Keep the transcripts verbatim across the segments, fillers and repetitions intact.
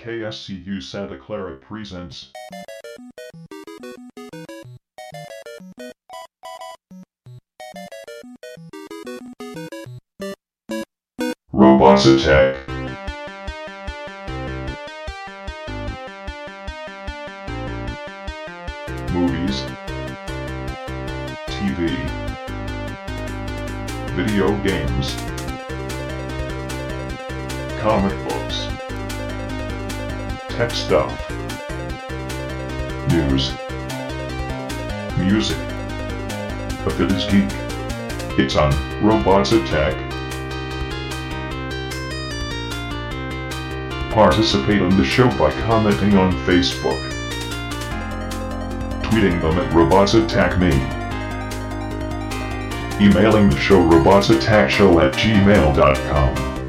K S C U Santa Clara presents Robots Attack. Movies, T V, video games, comic books, tech stuff, news, music. If it is geek, it's on Robots Attack. Participate on the show by commenting on Facebook, tweeting them at RobotsAttackMe, emailing the show robotsattackshow at gmail dot com.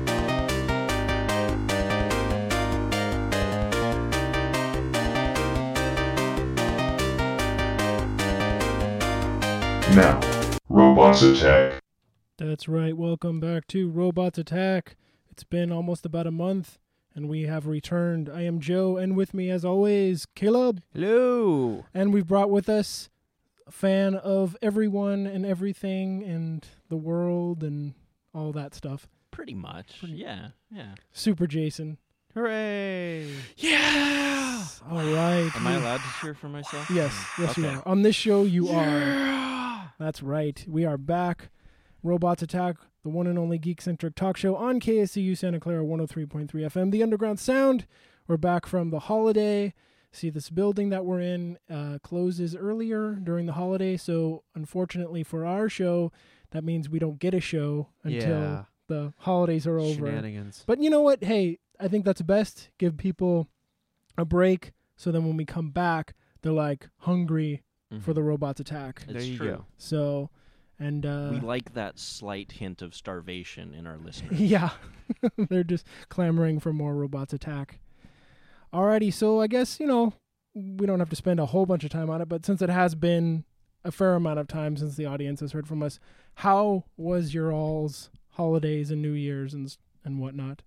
Now, Robots Attack. That's right. Welcome back to Robots Attack. It's been almost about a month, and we have returned. I am Joe, and with me, as always, Caleb. Hello. And we've brought with us a fan of everyone and everything and the world and all that stuff. Pretty much. Yeah. Yeah. Super Jason. Hooray. Yeah! All right. Am I allowed to cheer for myself? Yes. Yes, you Okay. are. On this show, you Yeah. are. That's right. We are back. Robots Attack, the one and only geek-centric talk show on K S C U Santa Clara one oh three point three F M, the Underground Sound. We're back from the holiday. See, this building that we're in uh, closes earlier during the holiday, so unfortunately for our show, that means we don't get a show until Yeah. the holidays are over. Shenanigans. But you know what? Hey, I think that's best. Give people a break, so then when we come back, they're like hungry Mhm. for the Robots Attack. There It's you true. go. So, and uh, We like that slight hint of starvation in our listeners. yeah, they're just clamoring for more Robots Attack. Alrighty, so I guess, you know, we don't have to spend a whole bunch of time on it, but since it has been a fair amount of time since the audience has heard from us, how was your all's holidays and New Year's and s- and whatnot?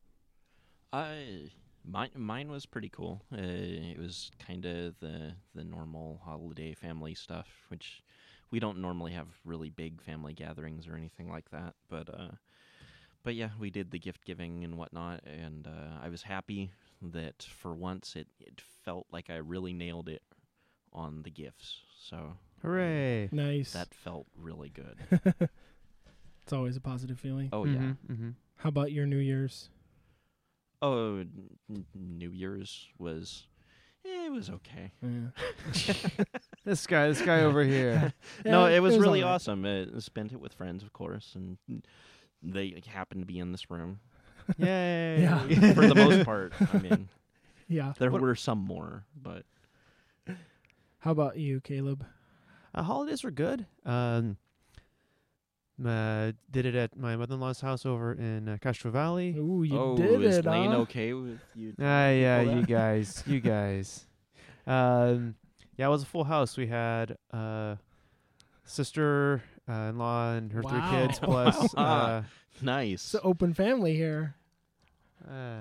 I mine mine was pretty cool. Uh, it was kind of the the normal holiday family stuff, which we don't normally have really big family gatherings or anything like that. But uh, but yeah, we did the gift giving and whatnot, and uh, I was happy that for once it it felt like I really nailed it on the gifts. So Hooray. Nice. that felt really good. It's always a positive feeling. Oh yeah. Mm-hmm. How about your New Year's? Oh, n- n- New Year's was, eh, it was okay. Yeah. This guy, this guy over here. no, Yeah, it was, it was really alright. awesome. Uh, spent it with friends, of course, and they happened to be in this room Yay. Yeah. for the most part. I mean, Yeah. there What- were some more, but How about you, Caleb? Uh, holidays were good. Um, uh, did it at my mother-in-law's house over in uh, Castro Valley. Ooh, you oh, did is it, Lane huh? okay with you? Ah, yeah, people you that? guys, you guys. Um, yeah, it was a full house. We had uh, sister-in-law and her Wow. three kids plus. uh, Nice. It's an open family here. uh,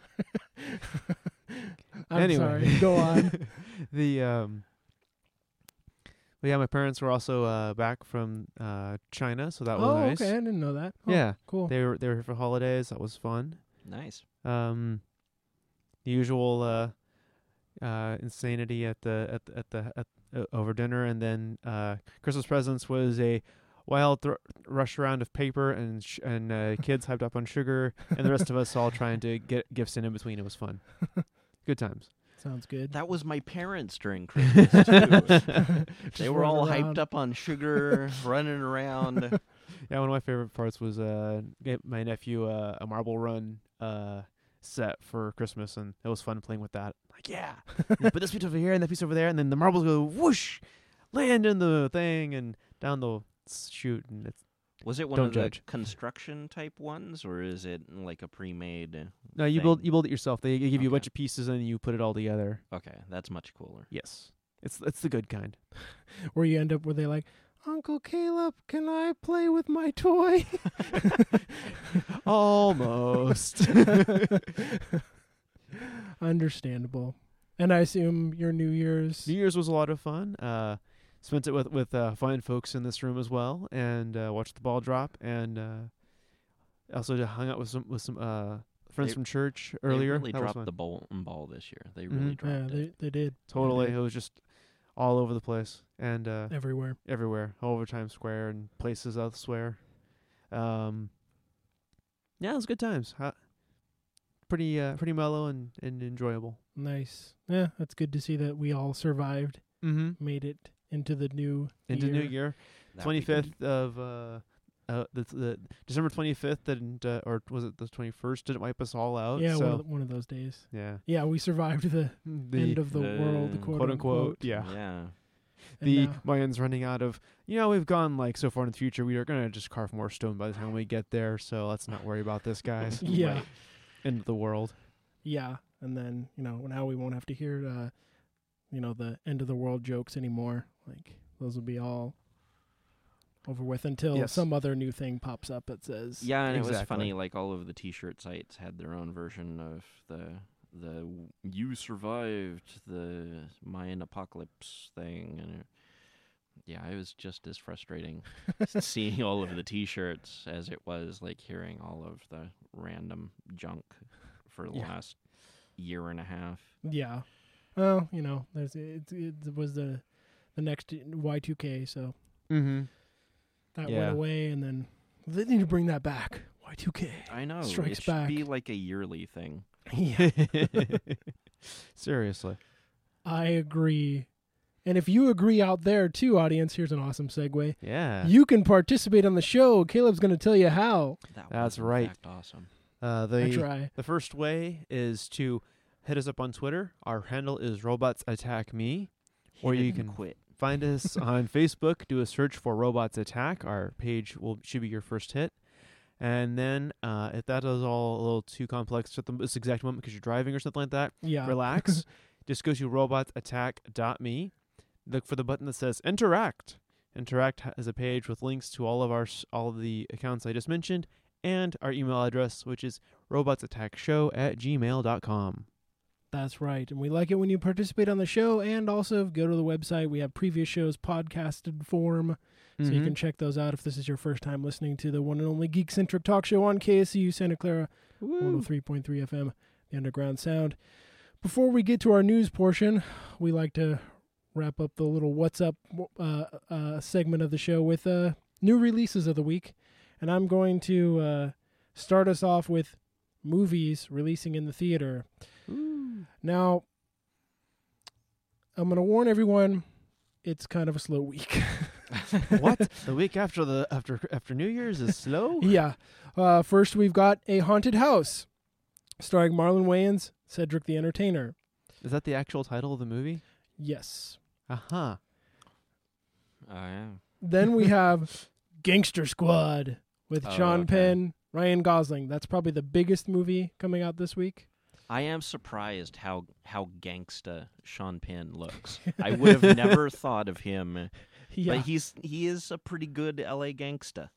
I'm Anyway. sorry. Go on. the um but yeah, my parents were also uh back from uh China, so that was Oh, nice. okay. I didn't know that. Oh, Yeah. Cool. They were they were here for holidays. That was fun. nice. Um the usual uh uh insanity at the at the, at the at, uh, over dinner, and then uh Christmas presents was a wild thr rush around of paper and sh- and uh, kids hyped up on sugar, and the rest of us all trying to get gifts in in between. It was fun. Good times. Sounds good. That was my parents during Christmas, too. Just They were all running hyped around. up on sugar, running around. Yeah, one of my favorite parts was uh get my nephew uh, a marble run uh set for Christmas, and it was fun playing with that. Like, yeah, you put this piece over here and that piece over there, and then the marbles go whoosh, land in the thing and down the chute, and it's Was it one Don't of judge. the construction type ones, or is it like a pre-made? uh, no, you thing? build you build it yourself. They give you a Okay. bunch of pieces and you put it all together. Okay, that's much cooler. Yes, it's it's the good kind. Where you end up where they like, Uncle Caleb, can I play with my toy? Almost. Understandable. And I assume your New Year's. New Year's was a lot of fun. Uh, spent it with with uh, fine folks in this room as well, and uh, watched the ball drop, and uh, also hung out with some with some uh, friends They- from church earlier. They really That was dropped fun. the ball ball this year. They Mhm. really Yeah, dropped they, it. they did. Totally, They it was just all over the place and uh, did. Everywhere. everywhere, all over Times Square and places elsewhere. Um, yeah, it was good times. Uh, pretty uh, pretty mellow and, and enjoyable. Nice. Yeah, that's good to see that we all survived, Mm-hmm. made it into the new Into year. New Year, That twenty weekend. fifth of uh, uh, the, the December twenty fifth, didn't uh, or was it the twenty first? Didn't wipe us all out. Yeah, so one, of the, one of those days. yeah, Yeah, we survived the, the end of the, the world, quote, quote unquote, unquote. yeah. Yeah. And The now- Mayans running out of, you know, we've gone like so far in the future. We are gonna just carve more stone by the time we get there. So let's not worry about this, guys. Yeah. Right. End of the world. Yeah, and then, you know, now we won't have to hear, uh, you know, the end of the world jokes anymore. Like, those will be all over with until Yes. some other new thing pops up that says, Yeah, and it was Exactly. funny. Like all of the T-shirt sites had their own version of the the w- "you survived the Mayan apocalypse" thing, and it, yeah, it was just as frustrating seeing all of the T-shirts as it was like hearing all of the random junk for the Yeah. last year and a half. yeah. Well, you know, there's it, it was the the next Y two K, so Mm-hmm. that Yeah. went away, and then they need to bring that back. Y two K. I know. Strikes it should be back. like a yearly thing. Yeah, Seriously. I agree. And if you agree out there too, audience, here's an awesome segue. Yeah. You can participate on the show. Caleb's going to tell you how. That That's was in right. fact awesome. Uh, I the try. the first way is to hit us up on Twitter. Our handle is Robots Attack Me. Or Hit it you and can quit. Find us on Facebook. Do a search for Robots Attack. Our page will should be your first hit. And then, uh, if that is all a little too complex at the, this exact moment because you're driving or something like that, Yeah. relax. Just go to robots attack dot me. Look for the button that says Interact. Interact ha- is a page with links to all of our s- all of the accounts I just mentioned and our email address, which is robotsattackshow at gmail dot com. That's right. And we like it when you participate on the show, and also go to the website. We have previous shows podcasted form, so you can check those out if this is your first time listening to the one and only Geek-Centric Talk Show on K S C U Santa Clara, one oh three point three F M, the Underground Sound. Before we get to our news portion, we like to wrap up the little What's Up uh, uh, segment of the show with uh, new releases of the week. And I'm going to uh, start us off with movies releasing in the theater. Now, I'm going to warn everyone, it's kind of a slow week. What? The week after the after after New Year's is slow? Yeah. Uh, first, we've got A Haunted House, starring Marlon Wayans, Cedric the Entertainer. Is that the actual title of the movie? Yes. Uh-huh. Oh, yeah. Then we have Gangster Squad with Oh, Sean okay. Penn, Ryan Gosling. That's probably the biggest movie coming out this week. I am surprised how how gangsta Sean Penn looks. I would have never thought of him, Yeah. but he's he is a pretty good L A gangsta.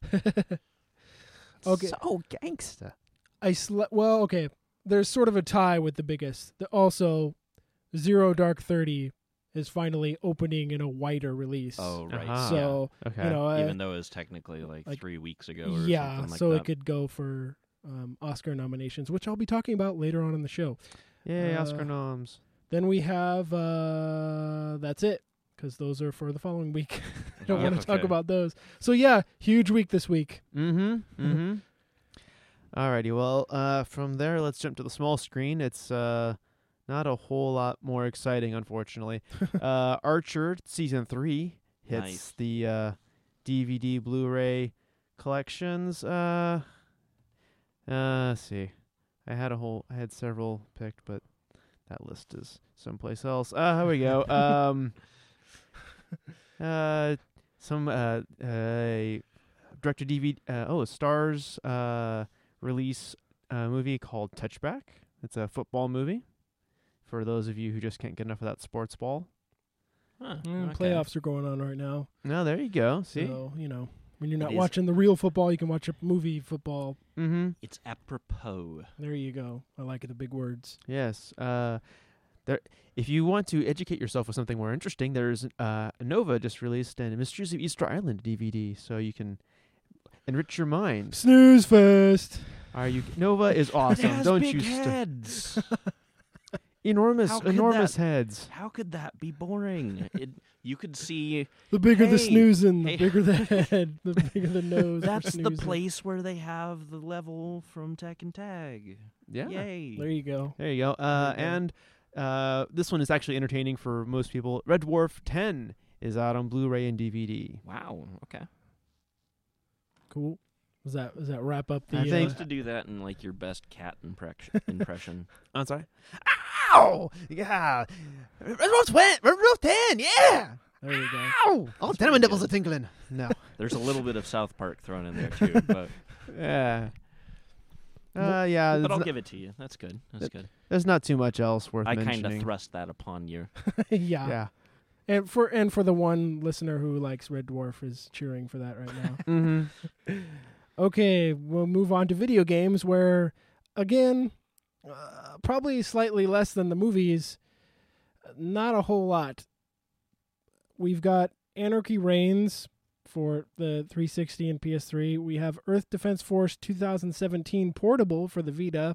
Okay. So gangsta. I sle- well, okay. There's sort of a tie with the biggest. The, also, Zero Dark Thirty is finally opening in a wider release. Oh right, Uh-huh. so Okay. you know, uh, even though it was technically like, like- three weeks ago or yeah, something like so that. it could go for um, Oscar nominations, which I'll be talking about later on in the show. Yay, uh, Oscar noms. Then we have uh, that's it, because those are for the following week. I don't Oh, want to talk okay. about those. So yeah, huge week this week. Mm-hmm. Mm-hmm. Alrighty, well, uh, from there, let's jump to the small screen. It's uh, not a whole lot more exciting, unfortunately. uh, Archer Season three hits Nice. the uh, D V D Blu-ray collections. Uh, uh, let's see. I had a whole, I had several picked, but that list is someplace else. Uh, here we go. Um, uh, some uh, uh, direct to D V D. Uh, oh, Stars uh, release a movie called Touchback. It's a football movie for those of you who just can't get enough of that sports ball. Huh, Mm, okay. Playoffs are going on right now. No, there you go. See, So, you know, When you're not is. watching the real football, you can watch a movie football. Mm-hmm. It's apropos. There you go. I like it, the big words. Yes. Uh, there. If you want to educate yourself with something more interesting, there's uh, Nova just released a Mysteries of Easter Island D V D, so you can enrich your mind. Snooze fest. Are you? Nova is awesome. Don't you? St- heads. enormous, How could enormous that- heads. How could that be boring? It, you could see The bigger the Hey, snoozing, the hey. bigger the head, the bigger the nose. for that's the snoozing. place where they have the level from Tekken Tag. Yeah. Yay. There you go. There you go. Uh, There you go. and uh, this one is actually entertaining for most people. Red Dwarf ten is out on Blu-ray and D V D. Wow. Okay. Cool. Does that does that wrap up the? I uh, think- Supposed to do that in like your best cat impression. impression. I'm sorry. Ow! Yeah. Red Dwarf ten. Red Dwarf ten. Yeah. there you go. Ow! All ten of my pretty nipples good. are tinkling. No. There's a little bit of South Park thrown in there too, but Yeah. Uh, yeah. but there's I'll not- give it to you. That's good. That's good. There's not too much else worth I kind mentioning. of thrust that upon you. yeah. Yeah. And for and for the one listener who likes Red Dwarf is cheering for that right now. Mm-hmm. Okay, we'll move on to video games where, again, uh, probably slightly less than the movies. Not a whole lot. We've got Anarchy Reigns for the three sixty and P S three. We have Earth Defense Force twenty seventeen Portable for the Vita.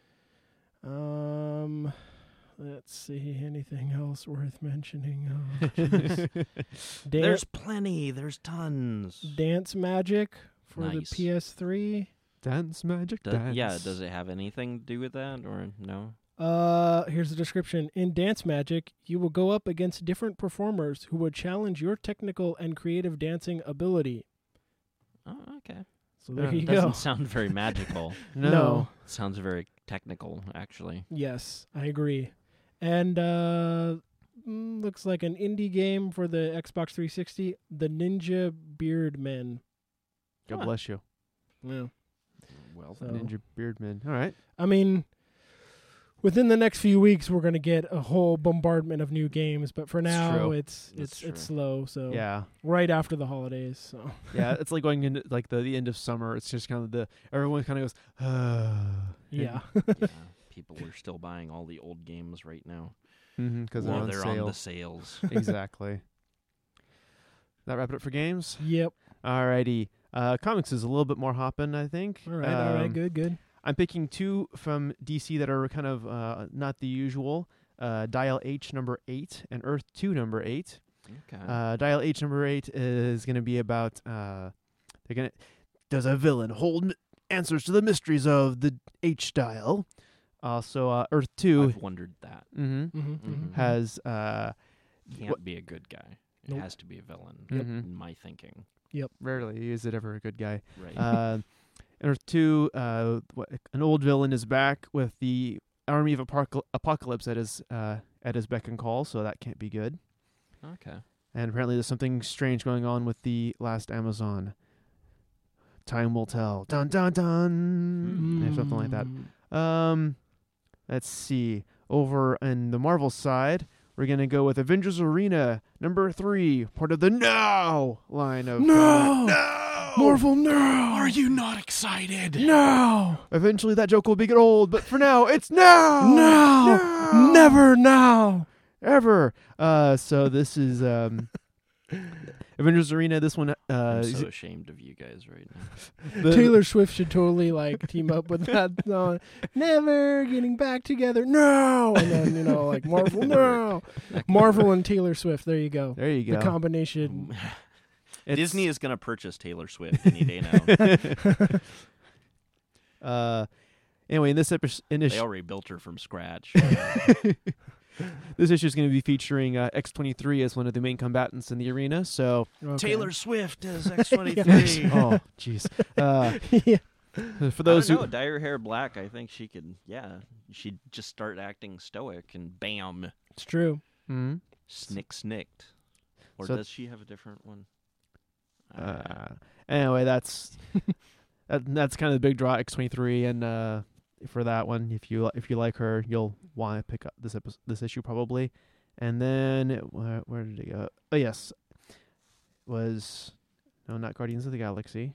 Um, let's see, anything else worth mentioning? Oh, jeez. Dan- There's plenty. There's tons. Dance Magic for Nice. the P S three. Dance magic Do- dance. yeah, does it have anything to do with that or no? Uh, here's the description. In Dance Magic, you will go up against different performers who will challenge your technical and creative dancing ability. Oh, okay. So there Yeah, you Doesn't go. sound very magical. No. No. Sounds very technical, actually. Yes, I agree. And uh, mm, looks like an indie game for the Xbox three sixty, The Ninja Beard Men. God Huh. bless you. Yeah. Well, So- Ninja Beardman. All right. I mean, within the next few weeks, we're going to get a whole bombardment of new games, but for It's now, true. it's That's it's it's true. slow. So Yeah. right after the holidays. So Yeah. It's like going into like the, the end of summer. It's just kind of the everyone kind of goes, yeah. yeah, people are still buying all the old games right now. because While they're they're on sale. on the sales. Exactly. That wrap it up for games. Yep. Alrighty. Uh, comics is a little bit more hopping, I think. All right. all right. Um, Good. Good. I'm picking two from D C that are kind of uh, not the usual. Uh, Dial H number eight and Earth two number eight. Okay. Uh, Dial H number eight is going to be about uh, they're gonna does a villain hold m- answers to the mysteries of the H dial. Also, uh, Earth two I've wondered that. mm-hmm, Mm-hmm, Mhm. mm-hmm. has uh, Can't What- be a good guy. It Nope. has to be a villain. Yep. In my thinking. rarely is it ever a good guy. Right. Uh, Earth two, uh, what, an old villain is back with the army of apocal- apocalypse at his uh, at his beck and call, so that can't be good. okay. And apparently, there's something strange going on with the last Amazon. Time will tell. Dun dun dun. Yeah, something like that. Mm. Um, let's see. Over in the Marvel side, we're gonna go with Avengers Arena number three, part of the Now line of No! No! Marvel, no! Are you not excited? No! Eventually, that joke will be get old, but for now, it's now. No! No! Never now! Ever. Uh, so this is um, Avengers Arena. This one, uh, I'm is- so ashamed of you guys right now. the- Taylor Swift should totally like team up with that song. Never getting back together. No! And then, you know, like Marvel, no! Marvel and Taylor Swift. There you go. There you go. The combination. It's- Disney is going to purchase Taylor Swift any day now. uh, anyway, in this episode, in They this, already built her from scratch. this issue is going to be featuring uh, X twenty-three as one of the main combatants in the arena. So, Okay. Taylor Swift as X twenty-three. oh, jeez. Uh, yeah. for those I who don't know, dye her hair black. I think she could. Yeah, she'd just start acting stoic, and bam, It's true. Mhm. snick snicked. Or So- does she have a different one? Uh, anyway, that's that, that's kind of the big draw X twenty-three, and uh, for that one, if you if you like her, you'll want to pick up this episode, this issue probably. And then where, where did it go? Oh yes, was No, not Guardians of the Galaxy.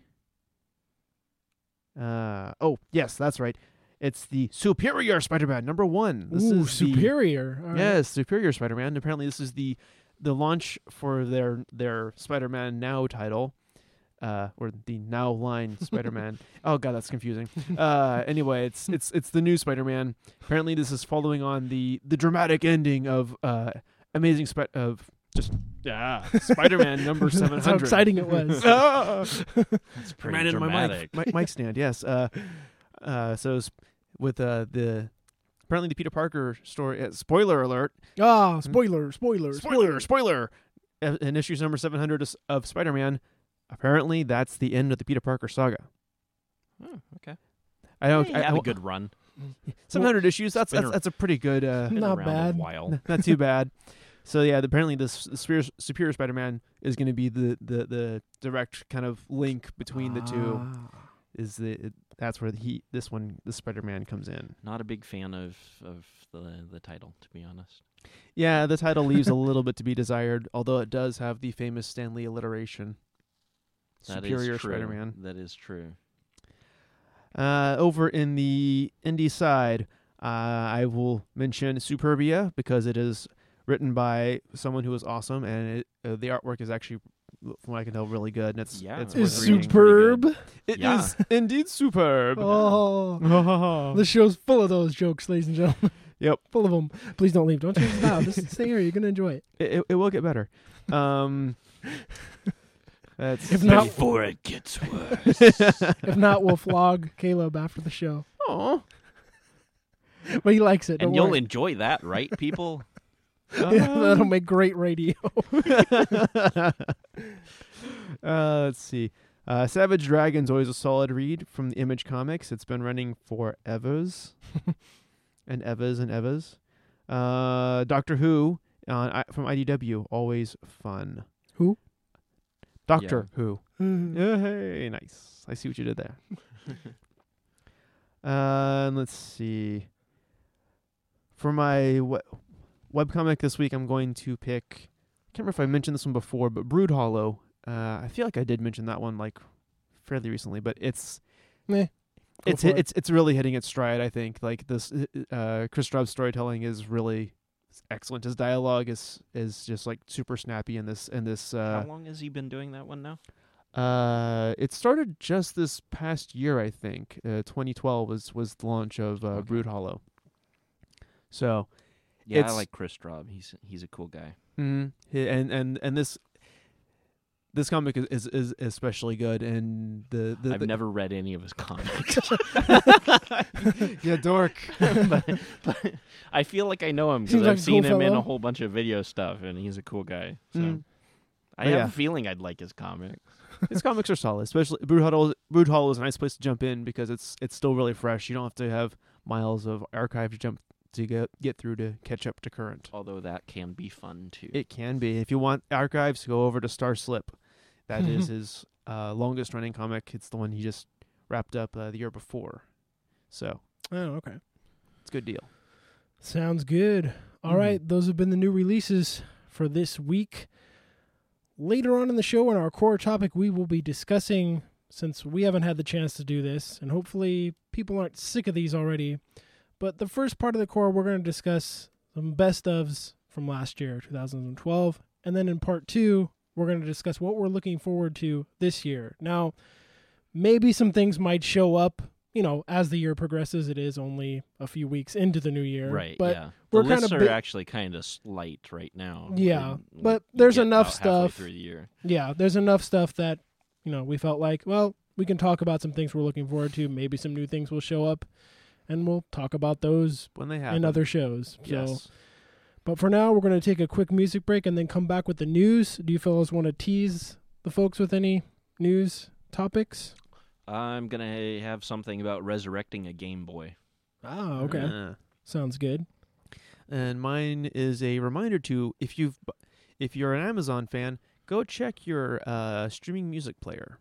Uh oh, yes, that's right. It's the Superior Spider-Man number one. This Ooh, is the- Superior. All right. Yes, Superior Spider-Man. Apparently, this is the the launch for their their Spider-Man Now title, uh, or the Now line Spider-Man. Oh god, that's confusing. Uh, anyway, it's it's it's the new Spider-Man. Apparently, this is following on the the dramatic ending of uh, Amazing Sp- of just yeah Spider-Man number seven That's how hundred. exciting it was. Ah! It's pretty Ran into my dramatic. mic, mic, mic stand. Yes. Uh, uh, so s- with uh, the apparently the Peter Parker story. Uh, spoiler alert. Ah, spoiler, spoiler, Spoiler. Spoiler. Uh, in issues number seven hundred of, of Spider-Man, apparently that's the end of the Peter Parker saga. Oh, okay. I don't. He I, had I, a good run. seven hundred issues. That's been that's, a- that's a pretty good. Uh, Been Not around bad. a while. not too bad. So yeah, apparently this the Superior, Superior Spider-Man is going to be the, the, the direct kind of link between the two. Ah. Is the it, that's where the, he this one the Spider-Man comes in. Not a big fan of, of the the title, to be honest. Yeah, the title leaves a little bit to be desired, although it does have the famous Stan Lee alliteration. That is Superior true. Spider-Man. That is true. Uh, over in the indie side, uh, I will mention Superbia because it is written by someone who is awesome, and it, uh, the artwork is actually, from what I can tell, really good. And it's Yeah, it's it worth Is was reading. reading. superb. It is Yeah. indeed superb. Oh, the show's full of those jokes, ladies and gentlemen. Yep. Full of them. Please don't leave. Don't change the dial. Just stay here. You're gonna enjoy it. It, it, it will get better. Um, that's If not- Before it gets worse. If not, we'll flog Caleb after the show. Aw. But he likes it. Don't and you'll worry. enjoy that, right, people? Yeah, that'll make great radio. uh, let's see. Uh, Savage Dragon's always a solid read from the Image Comics. It's been running for evers and evers and evers. Uh, Doctor Who on I, from I D W, always fun. Who? Doctor Who. Mm. Yeah, hey, nice. I see what you did there. uh, and let's see. For my we- webcomic this week, I'm going to pick. I can't remember if I mentioned this one before, but Brood Hollow. Uh, I feel like I did mention that one like fairly recently, but it's Meh. Go it's for it. it's it's really hitting its stride. I think like this. Uh, Chris Straub's storytelling is really excellent. His dialogue is is just like super snappy in this in this. Uh, How long has he been doing that one now? uh, it started just this past year, I think. Uh, twenty twelve was was the launch of uh, Okay. Brood Hollow. So, Yeah, I It's- like Chris Straub. He's he's a cool guy. mm, and and and this this comic is is, is especially good, and the, the I've the- never read any of his comics, yeah, dork. but, but I feel like I know him because Seems I've like a seen cool him in fellow. a whole bunch of video stuff, and he's a cool guy. So Mm. I Oh, have yeah. a feeling I'd like his comics. His comics are solid, especially Brood Hollow. Brood Hollow is a nice place to jump in because it's it's still really fresh. You don't have to have miles of archive to jump to get get through to catch up to current. Although that can be fun too. It can be. If you want archives, go over to Star Slip. That is his uh, longest running comic. It's the one he just wrapped up uh, the year before. So Oh, okay. it's a good deal. Sounds good. All Mhm. right, those have been the new releases for this week. Later on in the show, in our core topic, we will be discussing, since we haven't had the chance to do this, and hopefully people aren't sick of these already, but the first part of the core, we're going to discuss some best ofs from last year, two thousand twelve, and then in part two, we're going to discuss what we're looking forward to this year. Now, maybe some things might show up, you know, as the year progresses. It is only a few weeks into the new year. Right, But yeah. we're The kinda lists are bit- actually kind of light right now. Yeah, when- when but you there's get enough about halfway stuff. through the year. yeah, there's enough stuff that, you know, we felt like, well, we can talk about some things we're looking forward to. Maybe some new things will show up, and we'll talk about those When they happen. in other shows. So, Yes. but for now, we're going to take a quick music break and then come back with the news. Do you fellas want to tease the folks with any news topics? I'm gonna have something about resurrecting a Game Boy. Ah, okay. Uh, Sounds good. and mine is a reminder to if you've bu- if you're an Amazon fan, go check your uh, streaming music player.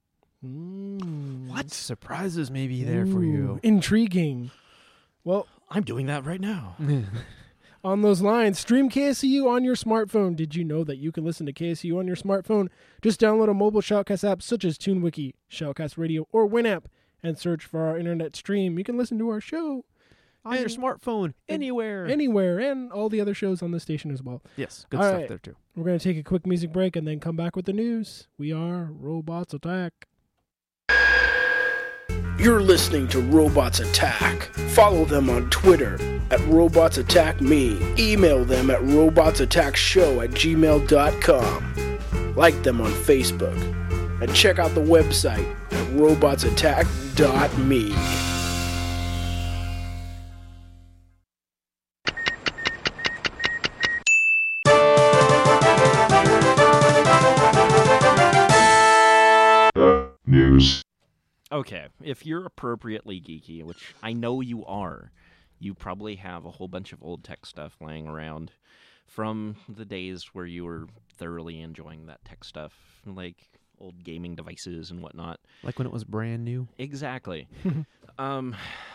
Mm. What surprises may be there for Ooh, you? Intriguing. Well, I'm doing that right now. On those lines, stream K S C U on your smartphone. Did you know that you can listen to K S C U on your smartphone? Just download a mobile Shoutcast app such as TuneWiki, Shoutcast Radio, or Winamp, and search for our internet stream. You can listen to our show On your and- smartphone, anywhere. anywhere, and all the other shows on the station as well. yes, good All stuff right. there too. We're going to take a quick music break and then come back with the news. We are Robots Attack. You're listening to Robots Attack. Follow them on Twitter at Robots Attack Me. Email them at robotsattackshow at gmail dot com. Like them on Facebook. And check out the website at robots attack dot me. The news. Okay, if you're appropriately geeky, which I know you are, you probably have a whole bunch of old tech stuff laying around from the days where you were thoroughly enjoying that tech stuff, like old gaming devices and whatnot. Like when it was brand new. Exactly. um,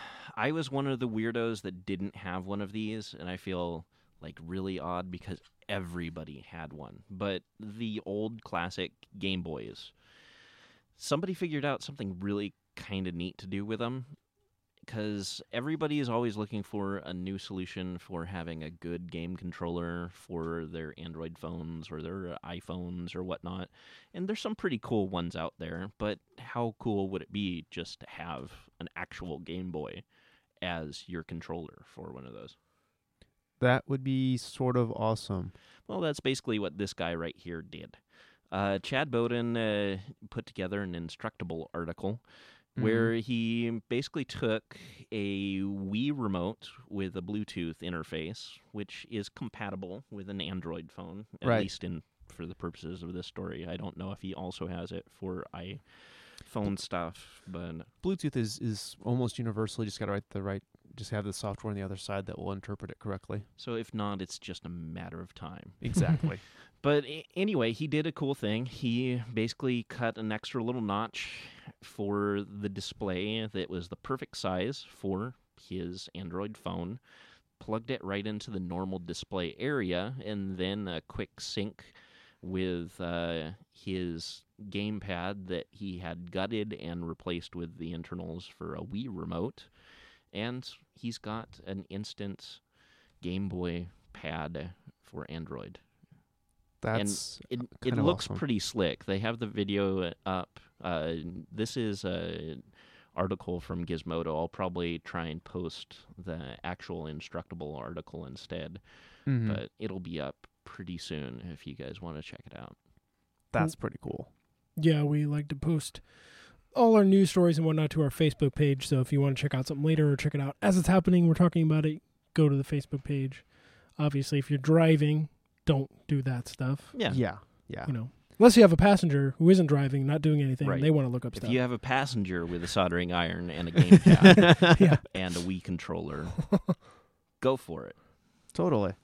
I was one of the weirdos that didn't have one of these, and I feel like really odd because everybody had one. But the old classic Game Boys, somebody figured out something really kind of neat to do with them, because everybody is always looking for a new solution for having a good game controller for their Android phones or their iPhones or whatnot. And there's some pretty cool ones out there, but how cool would it be just to have an actual Game Boy as your controller for one of those? That would be sort of awesome. Well, that's basically what this guy right here did. Uh, Chad Bowden uh, put together an Instructable article where he basically took a Wii remote with a Bluetooth interface, which is compatible with an Android phone, at Right. least in for the purposes of this story. I don't know if he also has it for iPhone stuff, but Bluetooth is, is almost universally just got to write the right, just have the software on the other side that will interpret it correctly. so if not, it's just a matter of time. Exactly. But a- anyway, he did a cool thing. He basically cut an extra little notch for the display that was the perfect size for his Android phone, plugged it right into the normal display area, and then a quick sync with uh, his gamepad that he had gutted and replaced with the internals for a Wii remote. And he's got an instant Game Boy pad for Android. That's It, it kind of looks awesome. pretty slick. They have the video up. Uh, this is a article from Gizmodo. I'll probably try and post the actual Instructable article instead, Mhm. but it'll be up pretty soon if you guys want to check it out. That's pretty cool. Yeah, we like to post all our news stories and whatnot to our Facebook page. So if you want to check out something later or check it out as it's happening, we're talking about it, go to the Facebook page. Obviously, if you're driving, don't do that stuff. Yeah. Yeah. Yeah. You know, unless you have a passenger who isn't driving, not doing anything, Right. and they want to look up If stuff. you have a passenger with a soldering iron and a gamepad Yeah. and a Wii controller, go for it. Totally.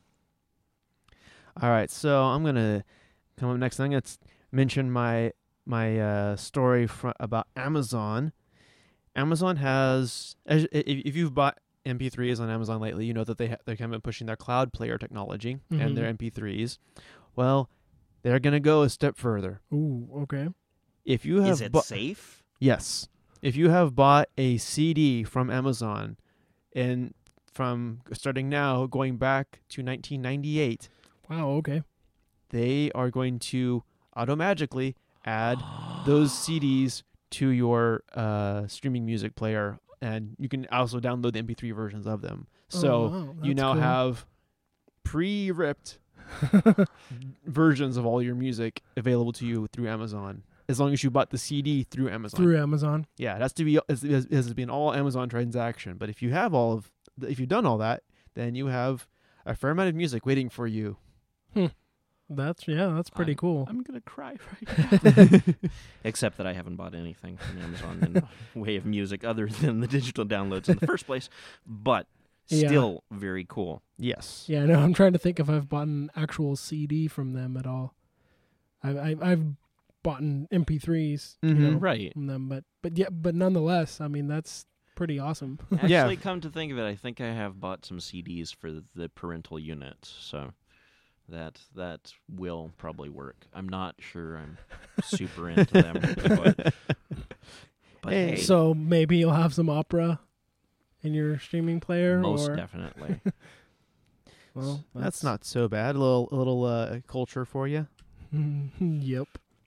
All right, so I'm gonna come up next. I'm gonna s- mention my my uh, story fr- about Amazon. Amazon has, as, if, if you've bought M P threes on Amazon lately, you know that they ha- they're kind of pushing their cloud player technology Mhm. and their M P threes. Well, they're gonna go a step further. Ooh, okay. If you have Is it bu- safe? Yes. If you have bought a C D from Amazon, and from starting now going back to nineteen ninety-eight, Wow, okay. they are going to automagically add those C Ds to your uh, streaming music player, and you can also download the M P three versions of them. So Oh, wow, you that's now cool. have pre-ripped versions of all your music available to you through Amazon, as long as you bought the C D through Amazon. through Amazon. Yeah, it has to be it has, it has to be an all Amazon transaction. But if you have all of, if you've done all that, then you have a fair amount of music waiting for you. That's yeah, that's pretty I'm- cool. I'm gonna cry right now. Except that I haven't bought anything from Amazon in the way of music other than the digital downloads in the first place. But Yeah. still very cool. Yes. Yeah, no, I'm trying to think if I've bought an actual C D from them at all. I, I I've bought M P threes, you Mhm. know, Right. from them, but but yeah, but nonetheless, I mean that's pretty awesome. Actually, Yeah. come to think of it, I think I have bought some C Ds for the parental unit, so that that will probably work. I'm not sure I'm super into them, but, but Hey. hey, So maybe you'll have some opera in your streaming player. most or, definitely. Well, That's not so bad. A little, a little uh, culture for you. Yep.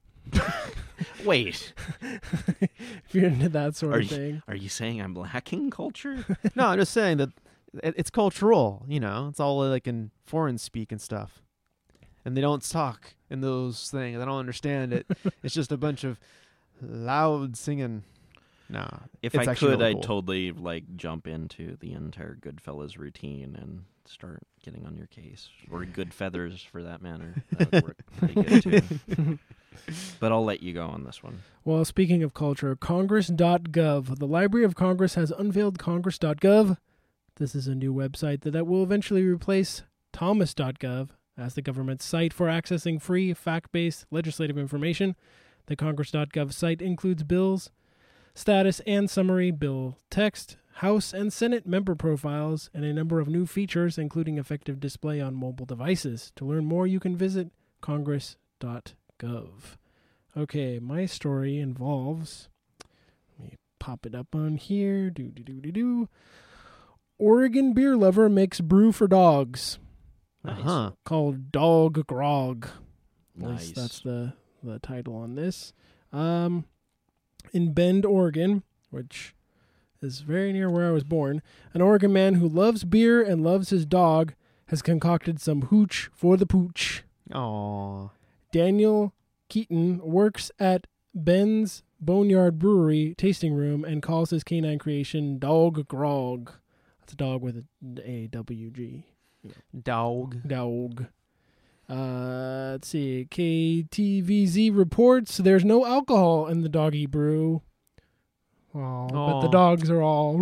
Wait, If you're into that sort Are of you- thing. are you saying I'm lacking culture? No, I'm just saying that it, it's cultural. You know, it's all like in foreign speak and stuff, and they don't talk in those things. I don't understand it. It's just a bunch of loud singing. Nah, If it's I actually could, really I'd cool. totally like jump into the entire Goodfellas routine and start getting on your case, or Good Feathers for that matter. That would work pretty good too. But I'll let you go on this one. Well, speaking of culture, Congress dot gov. The Library of Congress has unveiled Congress dot gov. This is a new website that, that will eventually replace Thomas dot gov as the government's site for accessing free, fact-based legislative information. The Congress dot gov site includes bills, status and summary bill text, House and Senate member profiles, and a number of new features, including effective display on mobile devices. To learn more, you can visit Congress dot gov. Okay, my story involves, let me pop it up on here, do do do do do. Oregon beer lover makes brew for dogs Nice. Uh-huh. called Dog Grog. At Nice. least that's the, the title on this. Um, in Bend, Oregon, which is very near where I was born, an Oregon man who loves beer and loves his dog has concocted some hooch for the pooch. Aw. Daniel Keaton works at Ben's Boneyard Brewery tasting room and calls his canine creation Dog Grog. That's a dog with a, a W G. Dog. Dog. Uh, let's see. K T V Z reports there's no alcohol in the doggy brew. Oh, but the Aw. dogs are all.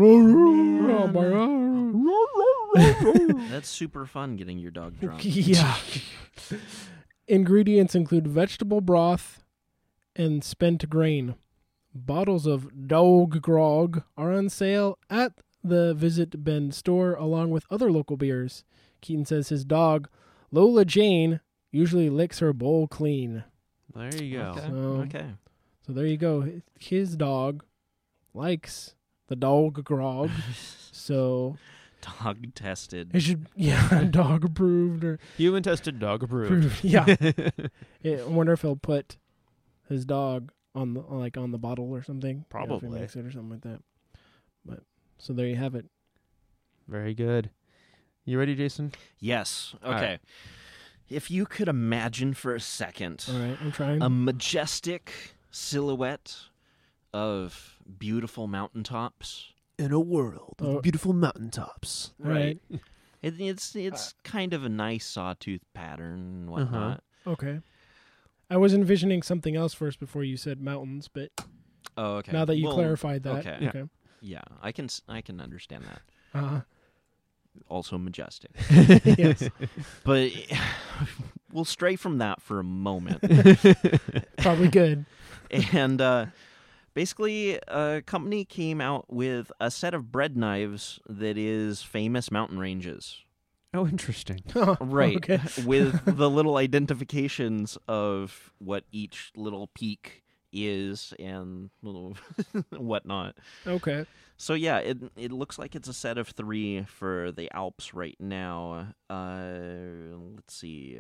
That's super fun getting your dog drunk. Yeah. Ingredients include vegetable broth and spent grain. Bottles of Dog Grog are on sale at the Visit Bend store along with other local beers. Keaton says his dog, Lola Jane, usually licks her bowl clean. There you go. Okay. So- okay. So there you go. His dog likes the Dog Grog. So Dog tested. it should, yeah, dog approved or Human tested, dog approved. approved. Yeah. Yeah, I wonder if he'll put his dog on the like on the bottle or something. You know, if he Probably. makes it or something like that. But so there you have it. Very good. You ready, Jason? Yes. All Okay. right. If you could imagine for a second All right, I'm trying. a majestic silhouette of beautiful mountaintops. In a world of Oh. beautiful mountaintops. All right. It, it's it's kind of a nice sawtooth pattern and Uh-huh. whatnot. Okay. I was envisioning something else first before you said mountains, but Oh, okay. now that you Well, clarified that, okay. Yeah. okay. Yeah, I can s- I can understand that. Uh, Also majestic, yes, but we'll stray from that for a moment. probably good. And uh, basically, a company came out with a set of bread knives that is famous mountain ranges. Oh, interesting. Right. Okay. With the little identifications of what each little peak is and little whatnot. Okay. So yeah, it it looks like it's a set of three for the Alps right now. Uh, let's see.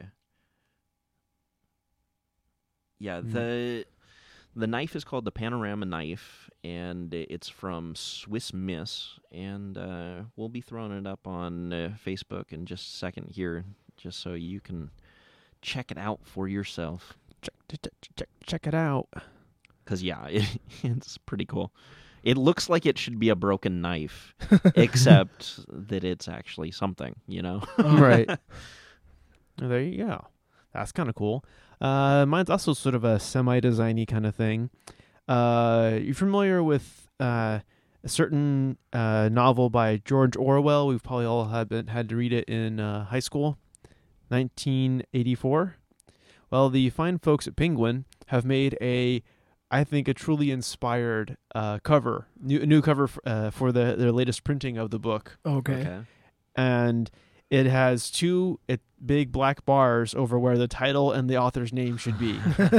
Yeah, Hmm. the the knife is called the Panorama knife, and it's from Swiss Miss, and uh, we'll be throwing it up on uh, Facebook in just a second here, just so you can check it out for yourself. Check, check, check, check it out. Because, yeah, it, it's pretty cool. It looks like it should be a broken knife, except that it's actually something, you know? Right. Oh, there you go. That's kind of cool. Uh, mine's also sort of a semi-designy kind of thing. Uh, you familiar with uh, a certain uh, novel by George Orwell? We've probably all had been, had to read it in uh, high school, nineteen eighty-four. Well, the fine folks at Penguin have made a I think, a truly inspired uh, cover, new new cover f- uh, for the their latest printing of the book, Okay. Okay. and it has two it, big black bars over where the title and the author's name should be.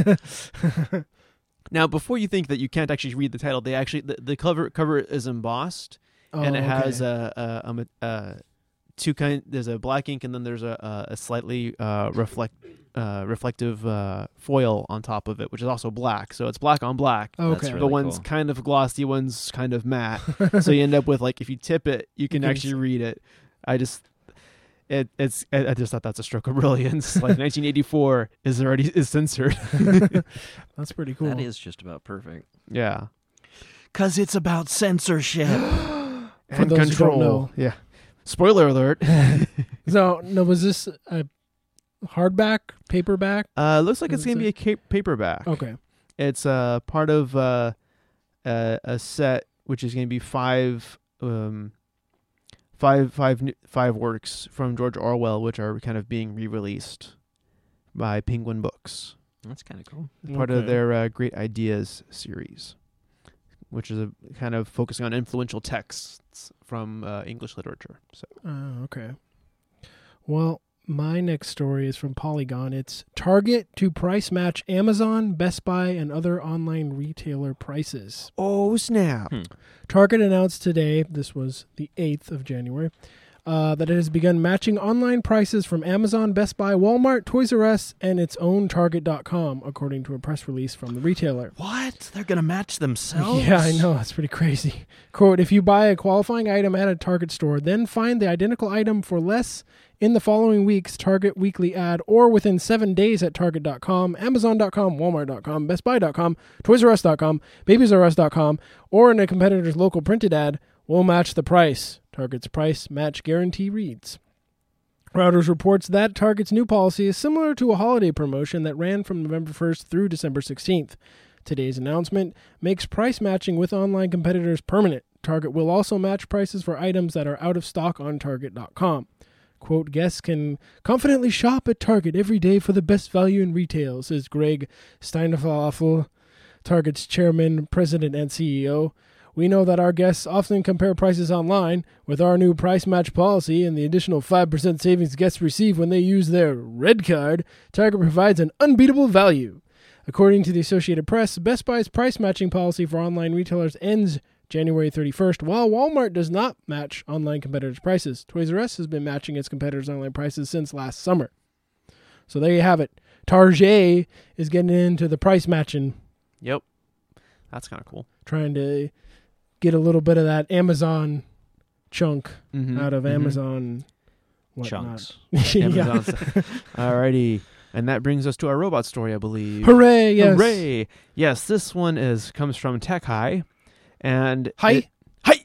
Now, before you think that you can't actually read the title, they actually the, the cover cover is embossed, Oh, and it has okay. a, a, a, ma- uh two kind. There's a black ink, and then there's a a, a slightly uh, reflect uh, reflective uh, foil on top of it, which is also black. So it's black on black. Okay. That's The really one's cool. kind of glossy, one's kind of matte. So you end up with, like, if you tip it, you can You can actually s- read it. I just, it it's I I just thought that's a stroke of brilliance. Like nineteen eighty-four is already is censored. That's pretty cool. That is just about perfect. Yeah. Cause it's about censorship. For those who don't know. Yeah. Spoiler alert. So, no, was this a hardback, paperback? Uh, looks like Does it's it gonna be a ca- paperback. Okay. It's uh part of uh, uh, a set which is gonna be five um five five n- five works from George Orwell, which are kind of being re-released by Penguin Books, That's kind of cool. part of Okay. their uh, Great Ideas series, which is a kind of focusing on influential texts from uh, English literature. So Oh, okay. Well, my next story is from Polygon. It's Target to price match Amazon, Best Buy, and other online retailer prices. oh snap! Hmm. Target announced today, this was the eighth of January, uh, that it has begun matching online prices from Amazon, Best Buy, Walmart, Toys R Us, and its own Target dot com, according to a press release from the retailer. What? They're gonna match themselves? Yeah, I know. That's pretty crazy. Quote, if you buy a qualifying item at a Target store, then find the identical item for less in the following week's Target weekly ad or within seven days at Target dot com, Amazon dot com, Walmart dot com, Best Buy dot com, Toys R Us dot com, Babies R Us dot com, or in a competitor's local printed ad, will match the price. Target's price match guarantee reads. Reuters reports that Target's new policy is similar to a holiday promotion that ran from November first through December sixteenth. Today's announcement makes price matching with online competitors permanent. Target will also match prices for items that are out of stock on Target dot com. Quote, guests can confidently shop at Target every day for the best value in retail, says Greg Steinfeld, Target's chairman, president, and C E O. We know that our guests often compare prices online. With our new price match policy and the additional five percent savings guests receive when they use their Red Card, Target provides an unbeatable value. According to the Associated Press, Best Buy's price matching policy for online retailers ends January thirty-first, while Walmart does not match online competitors' prices. Toys R Us has been matching its competitors' online prices since last summer. So there you have it. Target is getting into the price matching, Yep, that's kind of cool. trying to get a little bit of that Amazon chunk Mm-hmm. out of Amazon whatnot. Chunks. Yeah. Amazon stuff. Alrighty, and that brings us to our robot story, I believe. Hooray! Yes. Hooray! Yes, this one is comes from Tech High, and Hi. it- hi.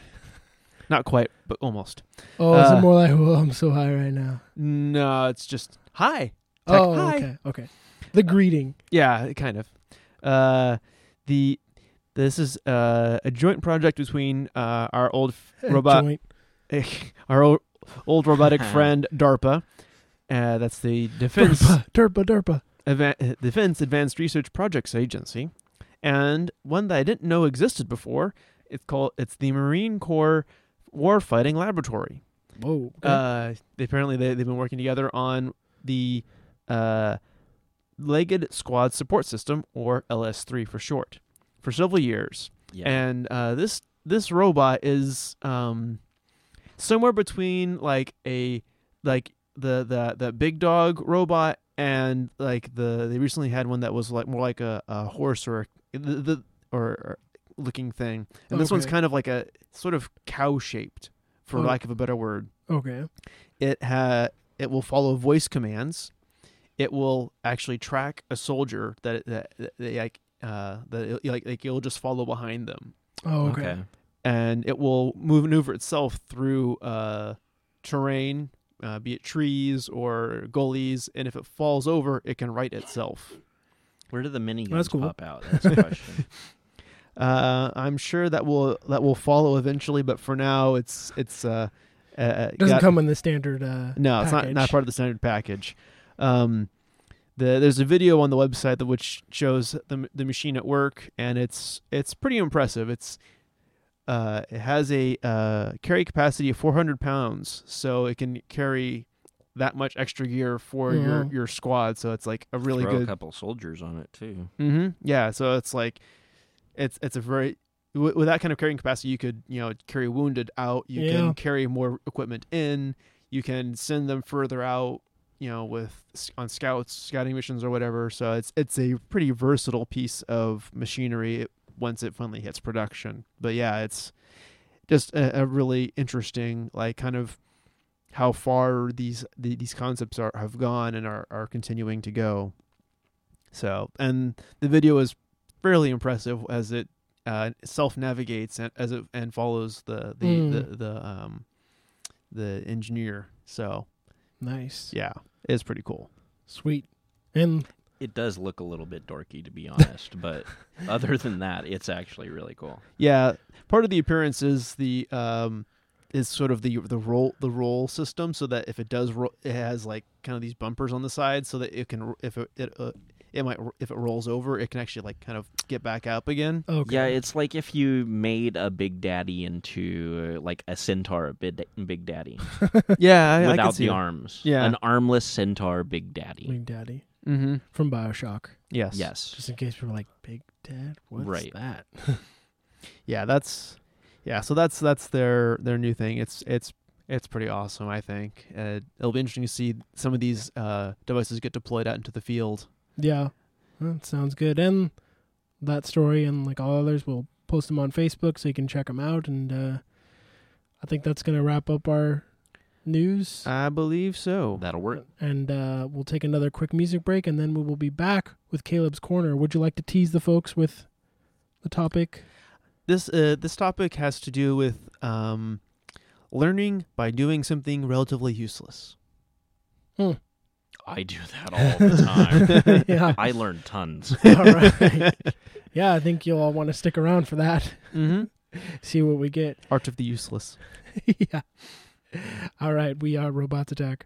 Not quite, but almost. Oh, is Uh, it more like, oh, I'm so high right now? No, it's just hi. Tech Oh, Hi. okay, okay. The greeting. Yeah, kind of. Uh, the this is uh, a joint project between uh, our old f- robot, Joint. our old, old robotic friend DARPA. Uh, that's the Defense Derpa, derpa, derpa. Ava- Defense Advanced Research Projects Agency, and one that I didn't know existed before. It's called it's the Marine Corps Warfighting Laboratory. Whoa. okay. Uh, they, apparently they they've been working together on the uh, Legged Squad Support System, or L S three for short, for several years. Yeah. And uh, this this robot is um, somewhere between like a like the the the big dog robot and like the they recently had one that was like more like a, a horse or a, the, the or, or looking thing, and this one's Okay. kind of like a sort of cow shaped, for Oh. lack of a better word. Okay. It ha it will follow voice commands. It will actually track a soldier that that, that they like uh that it, like like it'll just follow behind them, Oh, okay. okay. and it will move maneuver itself through uh terrain, uh, be it trees or gullies, and if it falls over, it can right itself. Where do the miniguns That's cool. pop out? That's the question. Uh, I'm sure that will that will follow eventually, but for now, it's it's uh, uh Doesn't got- come in the standard. Uh, No, it's not package. not part of the standard package. Um, the there's a video on the website that which shows the the machine at work, and it's it's pretty impressive. It's uh, it has a uh, carry capacity of four hundred pounds, so it can carry that much extra gear for Yeah. your your squad. So it's like a really Throw good. a couple soldiers on it too. Mm-hmm. Yeah, so it's like it's it's a very with, with that kind of carrying capacity, you could you know carry wounded out. You Yeah. can carry more equipment in. You can send them further out. You know, with on scouts, scouting missions or whatever. So it's it's a pretty versatile piece of machinery once it finally hits production. But yeah, it's just a, a really interesting, like, kind of how far these the, these concepts are have gone and are, are continuing to go. So, and the video is fairly impressive as it uh, self navigates and as it and follows the the, Mm. the the um the engineer. So Nice. yeah, it's pretty cool. Sweet. And It does look a little bit dorky, to be honest, but other than that, it's actually really cool. Yeah, part of the appearance is the um is sort of the the roll the roll system, so that if it does ro- it has like kind of these bumpers on the side, so that it can if it it, uh, it might if it rolls over, it can actually like kind of get back up again. okay. Yeah, it's like if you made a Big Daddy into uh, like a Centaur Big, Big Daddy Yeah, I, I can without see the it. arms. Yeah. An armless Centaur Big Daddy. Big Daddy Mm-hmm. from BioShock. Yes. Yes. Just in case people are like, Big Dad? What's Right. that? Yeah, that's yeah. So that's that's their their new thing. It's it's it's pretty awesome. I think uh, it'll be interesting to see some of these uh, devices get deployed out into the field. Yeah. That sounds good. And that story and like all others, we'll post them on Facebook so you can check them out. And uh, I think that's going to wrap up our news. I believe so. That'll work. And uh, we'll take another quick music break, and then we will be back with Caleb's Corner. Would you like to tease the folks with the topic? This uh, this topic has to do with um, learning by doing something relatively useless. I do that all the time. Yeah. I learned tons. All right. Yeah, I think you'll all want to stick around for that. Mm-hmm. See what we get. Art of the useless. Yeah. All right, we are Robots Attack.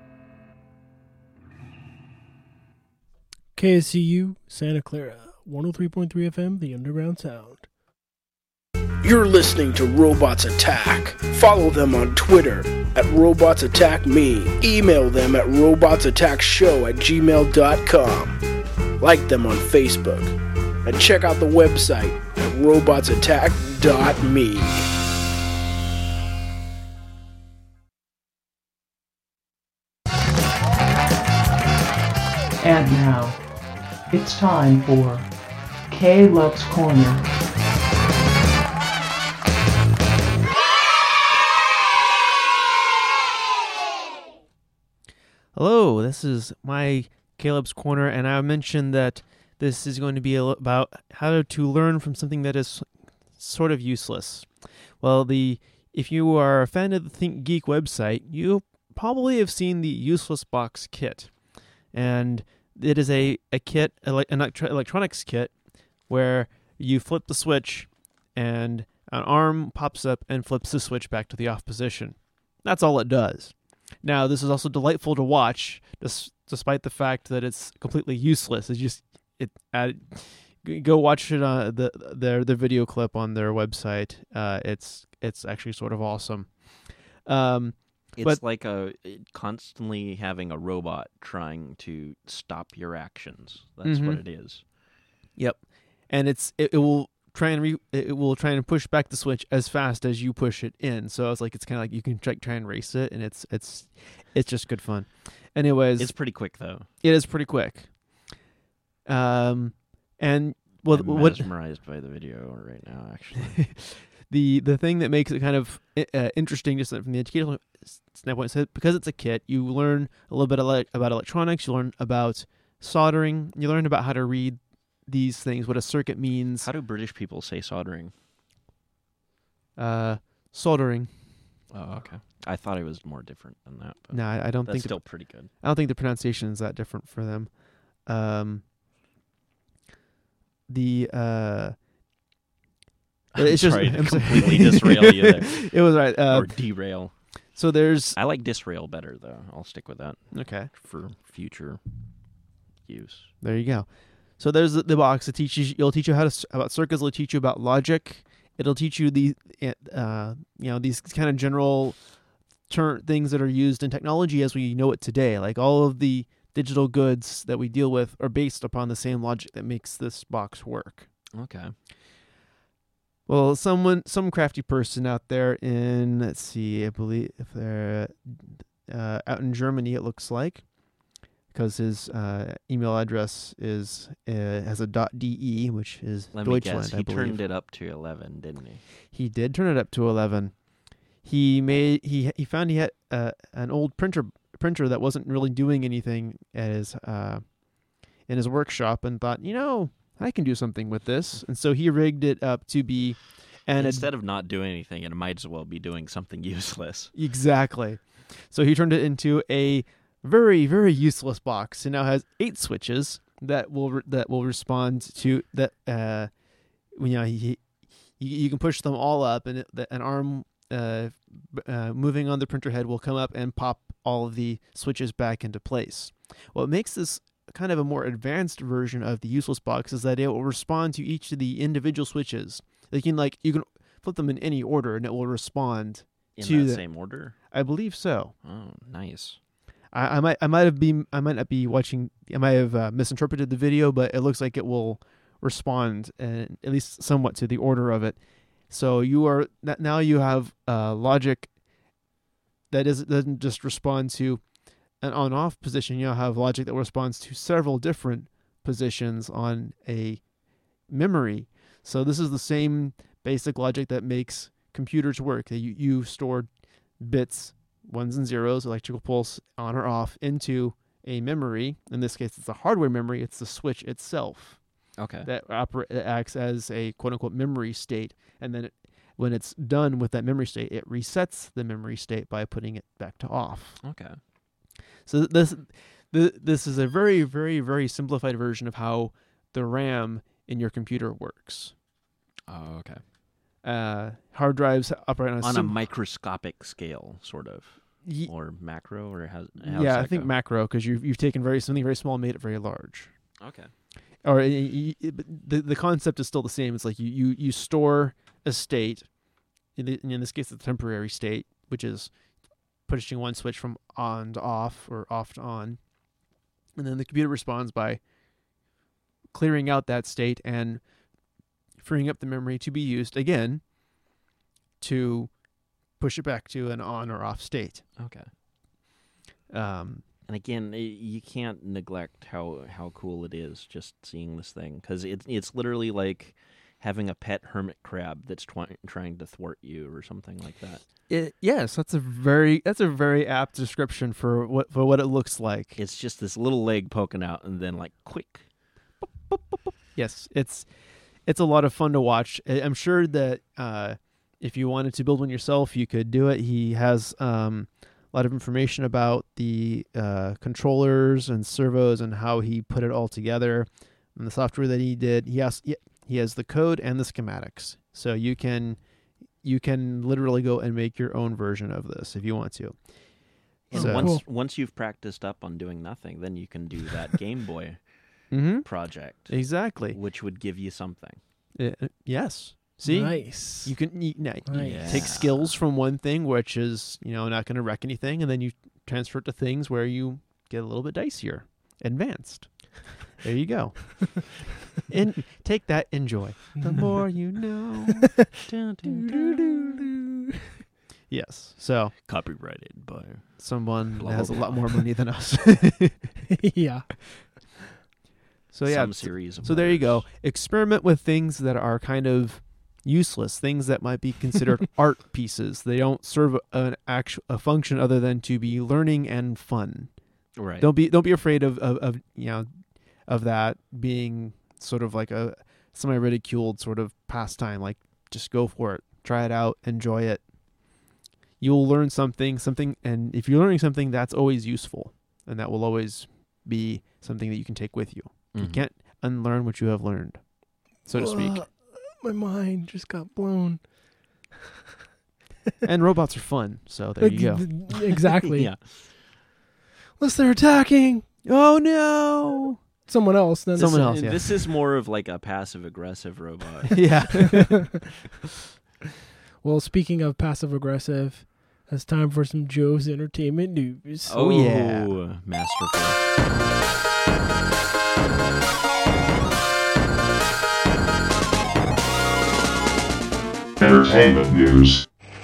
K S C U, Santa Clara, one oh three point three F M, The Underground Sound. You're listening to Robots Attack. Follow them on Twitter at Robots Attack Me. Email them at robotsattackshow at gmail dot com. Like them on Facebook. And check out the website at robots attack dot me. And now, it's time for Caleb's Corner. Hello, this is my Caleb's Corner, and I mentioned that this is going to be a lo- about how to learn from something that is sort of useless. Well, the if you are a fan of the Think Geek website, you probably have seen the Useless Box kit, and it is a, a kit, ele- an electro- electronics kit, where you flip the switch, and an arm pops up and flips the switch back to the off position. That's all it does. Now, this is also delightful to watch, dis- despite the fact that it's completely useless. It's just it. Uh, g- go watch it on the their the video clip on their website. Uh, it's it's actually sort of awesome. Um, It's But- like a constantly having a robot trying to stop your actions. That's what Mhm. it is. Yep, and it's it, it will try and re, it will try and push back the switch as fast as you push it in. So it's like it's kind of like you can try, try and race it, and it's it's it's just good fun. Anyways, It's pretty quick though. it is pretty quick. Um, and well, I'm what mesmerized by the video right now, actually. the the thing that makes it kind of uh, interesting, just from the educational standpoint, is because it's a kit, you learn a little bit ele- about electronics. You learn about soldering. You learn about how to read these things, what a circuit means. How do British people say soldering? Uh, soldering. Oh, okay. I thought it was more different than that. But No, I, I don't that's think still pretty good. I don't think the pronunciation is that different for them. Um, the uh, I'm it's just sorry to I'm sorry. completely disrail you there. It was right. Uh, or derail. so there's I like disrail better though. I'll stick with that okay. for future use. There you go. So there's the, the box that teaches you. It'll teach you how to s- about circuits. It'll teach you about logic. It'll teach you the uh, you know these kind of general ter- things that are used in technology as we know it today. Like all of the digital goods that we deal with are based upon the same logic that makes this box work. Okay. Well, someone, some crafty person out there in, let's see, I believe if they're uh, out in Germany, it looks like, because his uh, email address is uh, has a .de, which is Let me Deutschland, guess. I He believe. turned it up to eleven, didn't he? He did turn it up to eleven. He made he he found he had uh, an old printer printer that wasn't really doing anything at his uh, in his workshop, and thought, you know, I can do something with this. And so he rigged it up to be an ad- Instead of not doing anything, it might as well be doing something useless. exactly. So he turned it into a very very useless box. It now has eight switches that will re- that will respond to that. Uh, you know, he, you, you can push them all up, and it, the, an arm uh, b- uh, moving on the printer head will come up and pop all of the switches back into place. What makes this kind of a more advanced version of the useless box is that it will respond to each of the individual switches. They can like you can flip them in any order, and it will respond In to that the- same order? I believe so. Oh, nice. I, I might I might have been I might not be watching I might have uh, misinterpreted the video, but it looks like it will respond uh, at least somewhat to the order of it. So you are now you have uh, logic that is doesn't just respond to an on-off position. You have logic that responds to several different positions on a memory. So this is the same basic logic that makes computers work. You you store bits, ones and zeros, electrical pulse on or off, into a memory. In this case, it's a hardware memory. It's the switch itself Okay. that oper- that acts as a quote-unquote memory state. And then it, when it's done with that memory state, it resets the memory state by putting it back to off. Okay. So this th- this is a very, very, very simplified version of how the RAM in your computer works. Oh, okay. Uh, hard drives operate on a, On a sim- microscopic scale, sort of, Ye- or macro, or how? how's yeah, I that think go? macro, because you've you've taken very something very small and made it very large. Okay. Or y- y- y- but the the concept is still the same. It's like you you, you store a state, in, the, in this case, it's a temporary state, which is pushing one switch from on to off or off to on, and then the computer responds by clearing out that state and freeing up the memory to be used again to push it back to an on or off state. Okay. Um, And again, i- you can't neglect how, how cool it is just seeing this thing, because it's it's literally like having a pet hermit crab that's twi- trying to thwart you or something like that. it, yes, that's a very that's a very apt description for what for what it looks like. It's just this little leg poking out, and then like quick. Yes, it's it's a lot of fun to watch. I- I'm sure that uh, if you wanted to build one yourself, you could do it. He has um, a lot of information about the uh, controllers and servos and how he put it all together and the software that he did. He has he has the code and the schematics, so you can you can literally go and make your own version of this if you want to. And So- once Cool. once you've practiced up on doing nothing, then you can do that Game Boy Mm-hmm. project, Exactly. which would give you something. Uh, yes. See, Nice. you can you, now, you Nice. take skills from one thing, which is you know not going to wreck anything, and then you transfer it to things where you get a little bit dicier, advanced. There you go. And take that, enjoy. The more you know. Dun, dun, dun. Yes. So Copyrighted by. someone Blah, that has blah, a lot blah. more money than us. Yeah. So yeah. Some series of So there you go. letters. Experiment with things that are kind of useless, things that might be considered art pieces. They don't serve an actual a function other than to be learning and fun. Right. Don't be don't be afraid of, of, of you know of that being sort of like a semi ridiculed sort of pastime. Like just go for it, try it out, enjoy it. You'll learn something, something, and if you're learning something, that's always useful, and that will always be something that you can take with you. You Mhm. can't unlearn what you have learned, so to speak. Ugh, my mind just got blown. And robots are fun, so there you go. Exactly. Yeah. Unless they're attacking. Oh no! someone else, then Someone this, else, yeah. This is more of like a passive aggressive robot. yeah. Well, speaking of passive aggressive, it's time for some Joe's Entertainment News. Oh, yeah. Masterful. Entertainment news.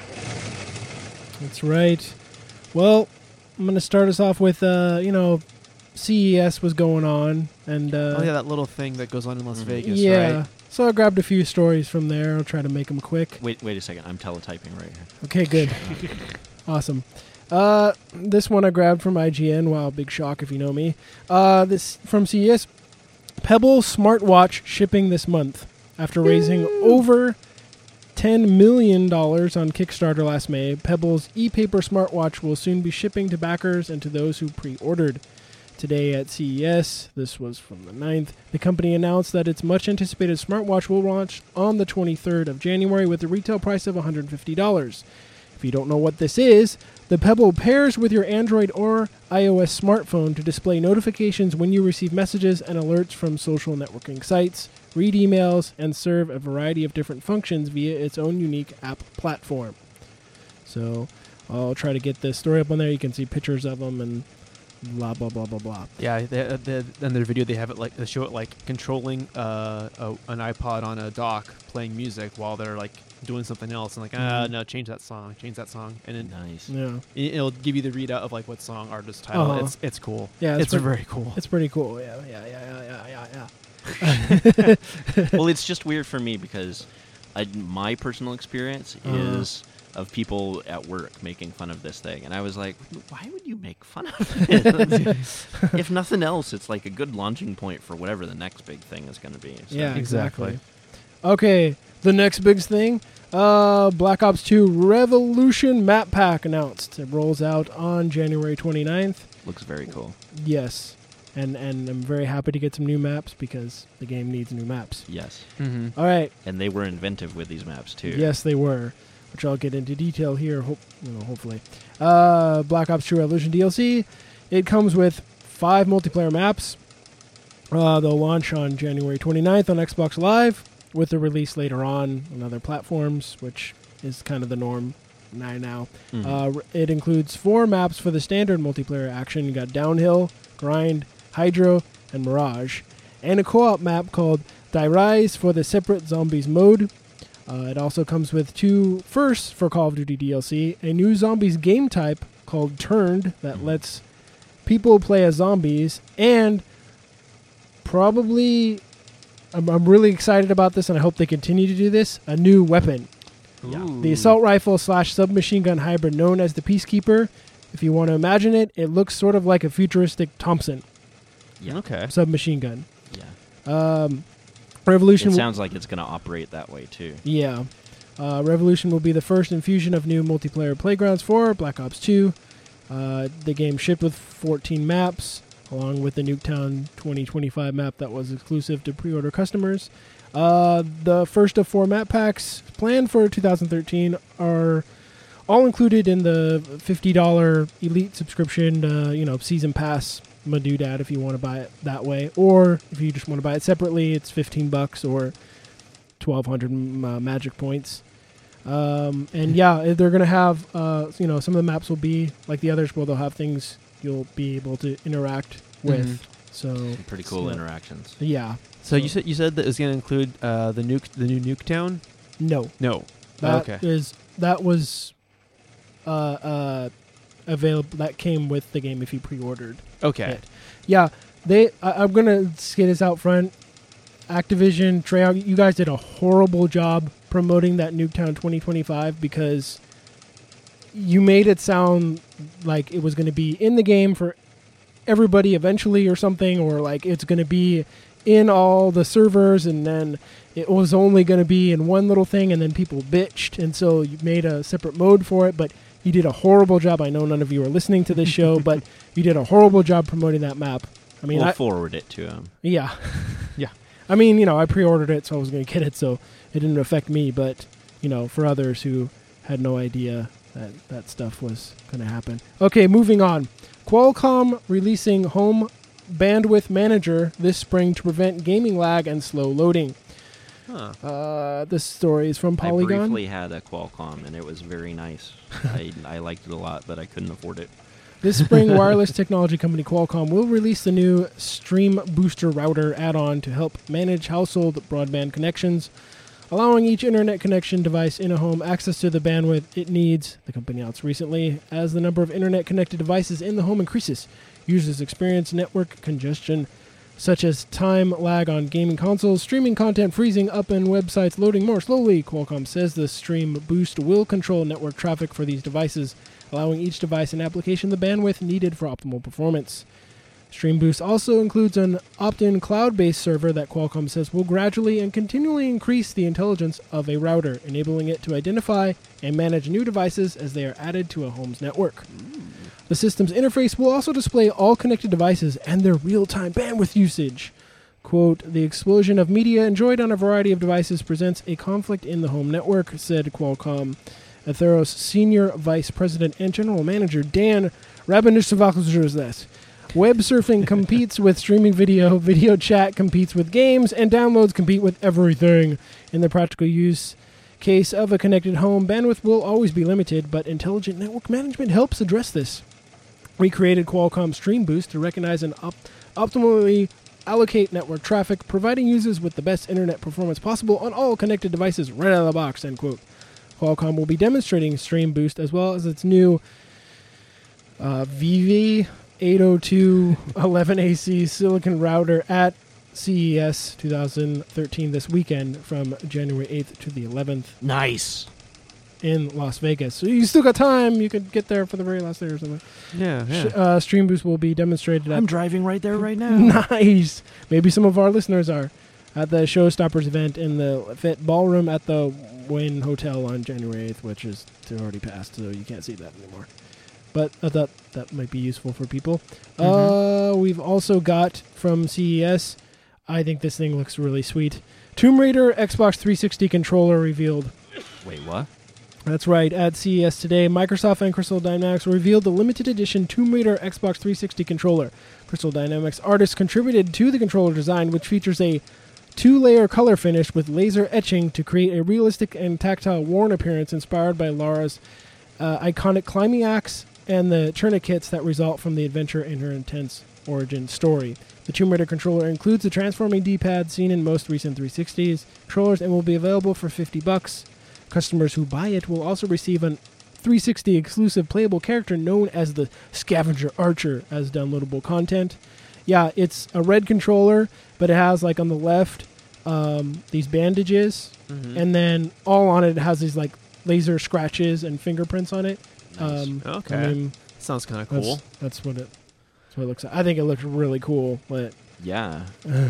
That's right. Well, I'm going to start us off with, uh, you know, C E S was going on. and uh, Oh, yeah, that little thing that goes on in Las Mhm. Vegas, yeah. right? So I grabbed a few stories from there. I'll try to make them quick. Wait, wait a second. I'm teletyping right here. Okay, good. Awesome. Uh, this one I grabbed from I G N. Wow, big shock if you know me. Uh, this from C E S. Pebble smartwatch shipping this month after raising over ten million dollars on Kickstarter last May. Pebble's e-paper smartwatch will soon be shipping to backers and to those who pre-ordered. Today at C E S, this was from the ninth, the company announced that its much-anticipated smartwatch will launch on the twenty-third of January with a retail price of one hundred fifty dollars. If you don't know what this is, the Pebble pairs with your Android or iOS smartphone to display notifications when you receive messages and alerts from social networking sites, read emails, and serve a variety of different functions via its own unique app platform. So I'll try to get this story up on there. You can see pictures of them and blah, blah, blah, blah, blah. Yeah, they, uh, they, in their video, they have it like they show it like controlling uh, a, an iPod on a dock, playing music while they're like doing something else, and like, ah, Mhm. no, change that song, change that song, and then Nice. Yeah. it- it'll give you the readout of like what song, artist, title. Uh-huh. It's it's cool. Yeah, it's, it's, pre- very cool. it's pretty cool. Yeah, yeah, yeah, yeah, yeah, yeah, yeah. Well, it's just weird for me because I, my personal experience Uh-huh. is of people at work making fun of this thing, and I was like, why would you make fun of it? If nothing else, it's like a good launching point for whatever the next big thing is going to be. So. Yeah, Exactly. exactly. Okay, the next big thing, uh, Black Ops two Revolution map pack announced. It rolls out on January twenty-ninth. Looks very cool. Yes, and and I'm very happy to get some new maps because the game needs new maps. Yes. Mm-hmm. All right. And they were inventive with these maps too. Yes, they were, which I'll get into detail here. Hope you know, hopefully. Uh, Black Ops two Revolution D L C. It comes with five multiplayer maps. Uh, they'll launch on January twenty-ninth on Xbox Live, with the release later on on other platforms, which is kind of the norm now. now. Mhm. Uh, r- it includes four maps for the standard multiplayer action. You got Downhill, Grind, Hydro, and Mirage, and a co-op map called Die Rise for the separate Zombies mode. Uh, it also comes with two firsts for Call of Duty D L C, a new Zombies game type called Turned that Mhm. lets people play as zombies, and probably, I'm, I'm really excited about this, and I hope they continue to do this, a new weapon. Yeah. The assault rifle slash submachine gun hybrid known as the Peacekeeper. If you want to imagine it, it looks sort of like a futuristic Thompson Yeah. Okay. submachine gun. Yeah. Um, Revolution. It will- sounds like it's going to operate that way too. Yeah. Uh, Revolution will be the first infusion of new multiplayer playgrounds for Black Ops two. Uh, the game shipped with fourteen maps, along with the Nuketown twenty twenty-five map that was exclusive to pre-order customers. Uh, the first of four map packs planned for two thousand thirteen are all included in the fifty dollars Elite subscription, uh, you know, season pass doodad if you want to buy it that way. Or if you just want to buy it separately, it's fifteen bucks or twelve hundred uh, magic points. Um, and yeah, if they're going to have, uh, you know, some of the maps will be like the others where they'll have things you'll be able to interact with. Mhm. So, Pretty cool so, interactions. yeah. So you said you said that it was going to include uh, the nuke, the new Nuketown. No. No. That okay. is that was uh, uh, available. That came with the game if you pre-ordered. Okay. it. Yeah, they. I, I'm gonna say this out front. Activision, Treyarch, you guys did a horrible job promoting that Nuketown twenty twenty-five because you made it sound like it was going to be in the game for everybody eventually or something, or like it's going to be in all the servers, and then it was only going to be in one little thing, and then people bitched, and so you made a separate mode for it, but you did a horrible job. I know none of you are listening to this show, but you did a horrible job promoting that map. I mean, we'll I, forward it to him. yeah. Yeah. I mean, you know, I pre-ordered it, so I was going to get it, so it didn't affect me, but, you know, for others who had no idea that that stuff was going to happen. Okay, moving on. Qualcomm releasing home Bandwidth Manager this spring to prevent gaming lag and slow loading. Huh. Uh, this story is from I Polygon. briefly had a Qualcomm, and it was very nice. I, I liked it a lot, but I couldn't afford it. This spring, wireless technology company Qualcomm will release the new Stream Booster Router add-on to help manage household broadband connections, allowing each internet connection device in a home access to the bandwidth it needs, the company announced recently. As the number of internet-connected devices in the home increases, users experience network congestion, such as time lag on gaming consoles, streaming content freezing up, and websites loading more slowly. Qualcomm says the Stream Boost will control network traffic for these devices, allowing each device and application the bandwidth needed for optimal performance. Stream Boost also includes an opt-in cloud-based server that Qualcomm says will gradually and continually increase the intelligence of a router, enabling it to identify and manage new devices as they are added to a home's network. The system's interface will also display all connected devices and their real-time bandwidth usage. Quote, the explosion of media enjoyed on a variety of devices presents a conflict in the home network, said Qualcomm. Atheros Senior Vice President and General Manager Dan Rabinovich. Web surfing competes with streaming video, video chat competes with games, and downloads compete with everything. In the practical use case of a connected home, bandwidth will always be limited, but intelligent network management helps address this. We created Qualcomm Stream Boost to recognize and op- optimally allocate network traffic, providing users with the best internet performance possible on all connected devices right out of the box, end quote. Qualcomm will be demonstrating Stream Boost as well as its new uh, V V eight oh two eleven A C silicon router at C E S twenty thirteen this weekend from January eighth to the eleventh Nice. in Las Vegas. So you still got time. You could get there for the very last day or something. Yeah, yeah. Sh- uh, Stream Boost will be demonstrated at I'm driving right there right now. Nice. Maybe some of our listeners are at the Showstoppers event in the Fit Ballroom at the Wynn Hotel on January eighth, which is already passed, so you can't see that anymore. But I thought that might be useful for people. Mhm. Uh, we've also got from C E S, I think this thing looks really sweet, Tomb Raider Xbox three sixty controller revealed. Wait, what? That's right. At C E S today, Microsoft and Crystal Dynamics revealed the limited edition Tomb Raider Xbox three sixty controller. Crystal Dynamics artists contributed to the controller design, which features a two-layer color finish with laser etching to create a realistic and tactile worn appearance inspired by Lara's uh, iconic climbing axe and the tourniquets that result from the adventure in her intense origin story. The Tomb Raider controller includes the transforming D-pad seen in most recent three sixties controllers and will be available for fifty bucks. Customers who buy it will also receive a three sixty exclusive playable character known as the Scavenger Archer as downloadable content. Yeah, it's a red controller, but it has, like, on the left, um, these bandages, Mhm. and then all on it has these, like, laser scratches and fingerprints on it. Nice. Um, Okay. I mean, Sounds kind of that's, cool. that's what it. That's what it looks like. I think it looks really cool, but Yeah. uh,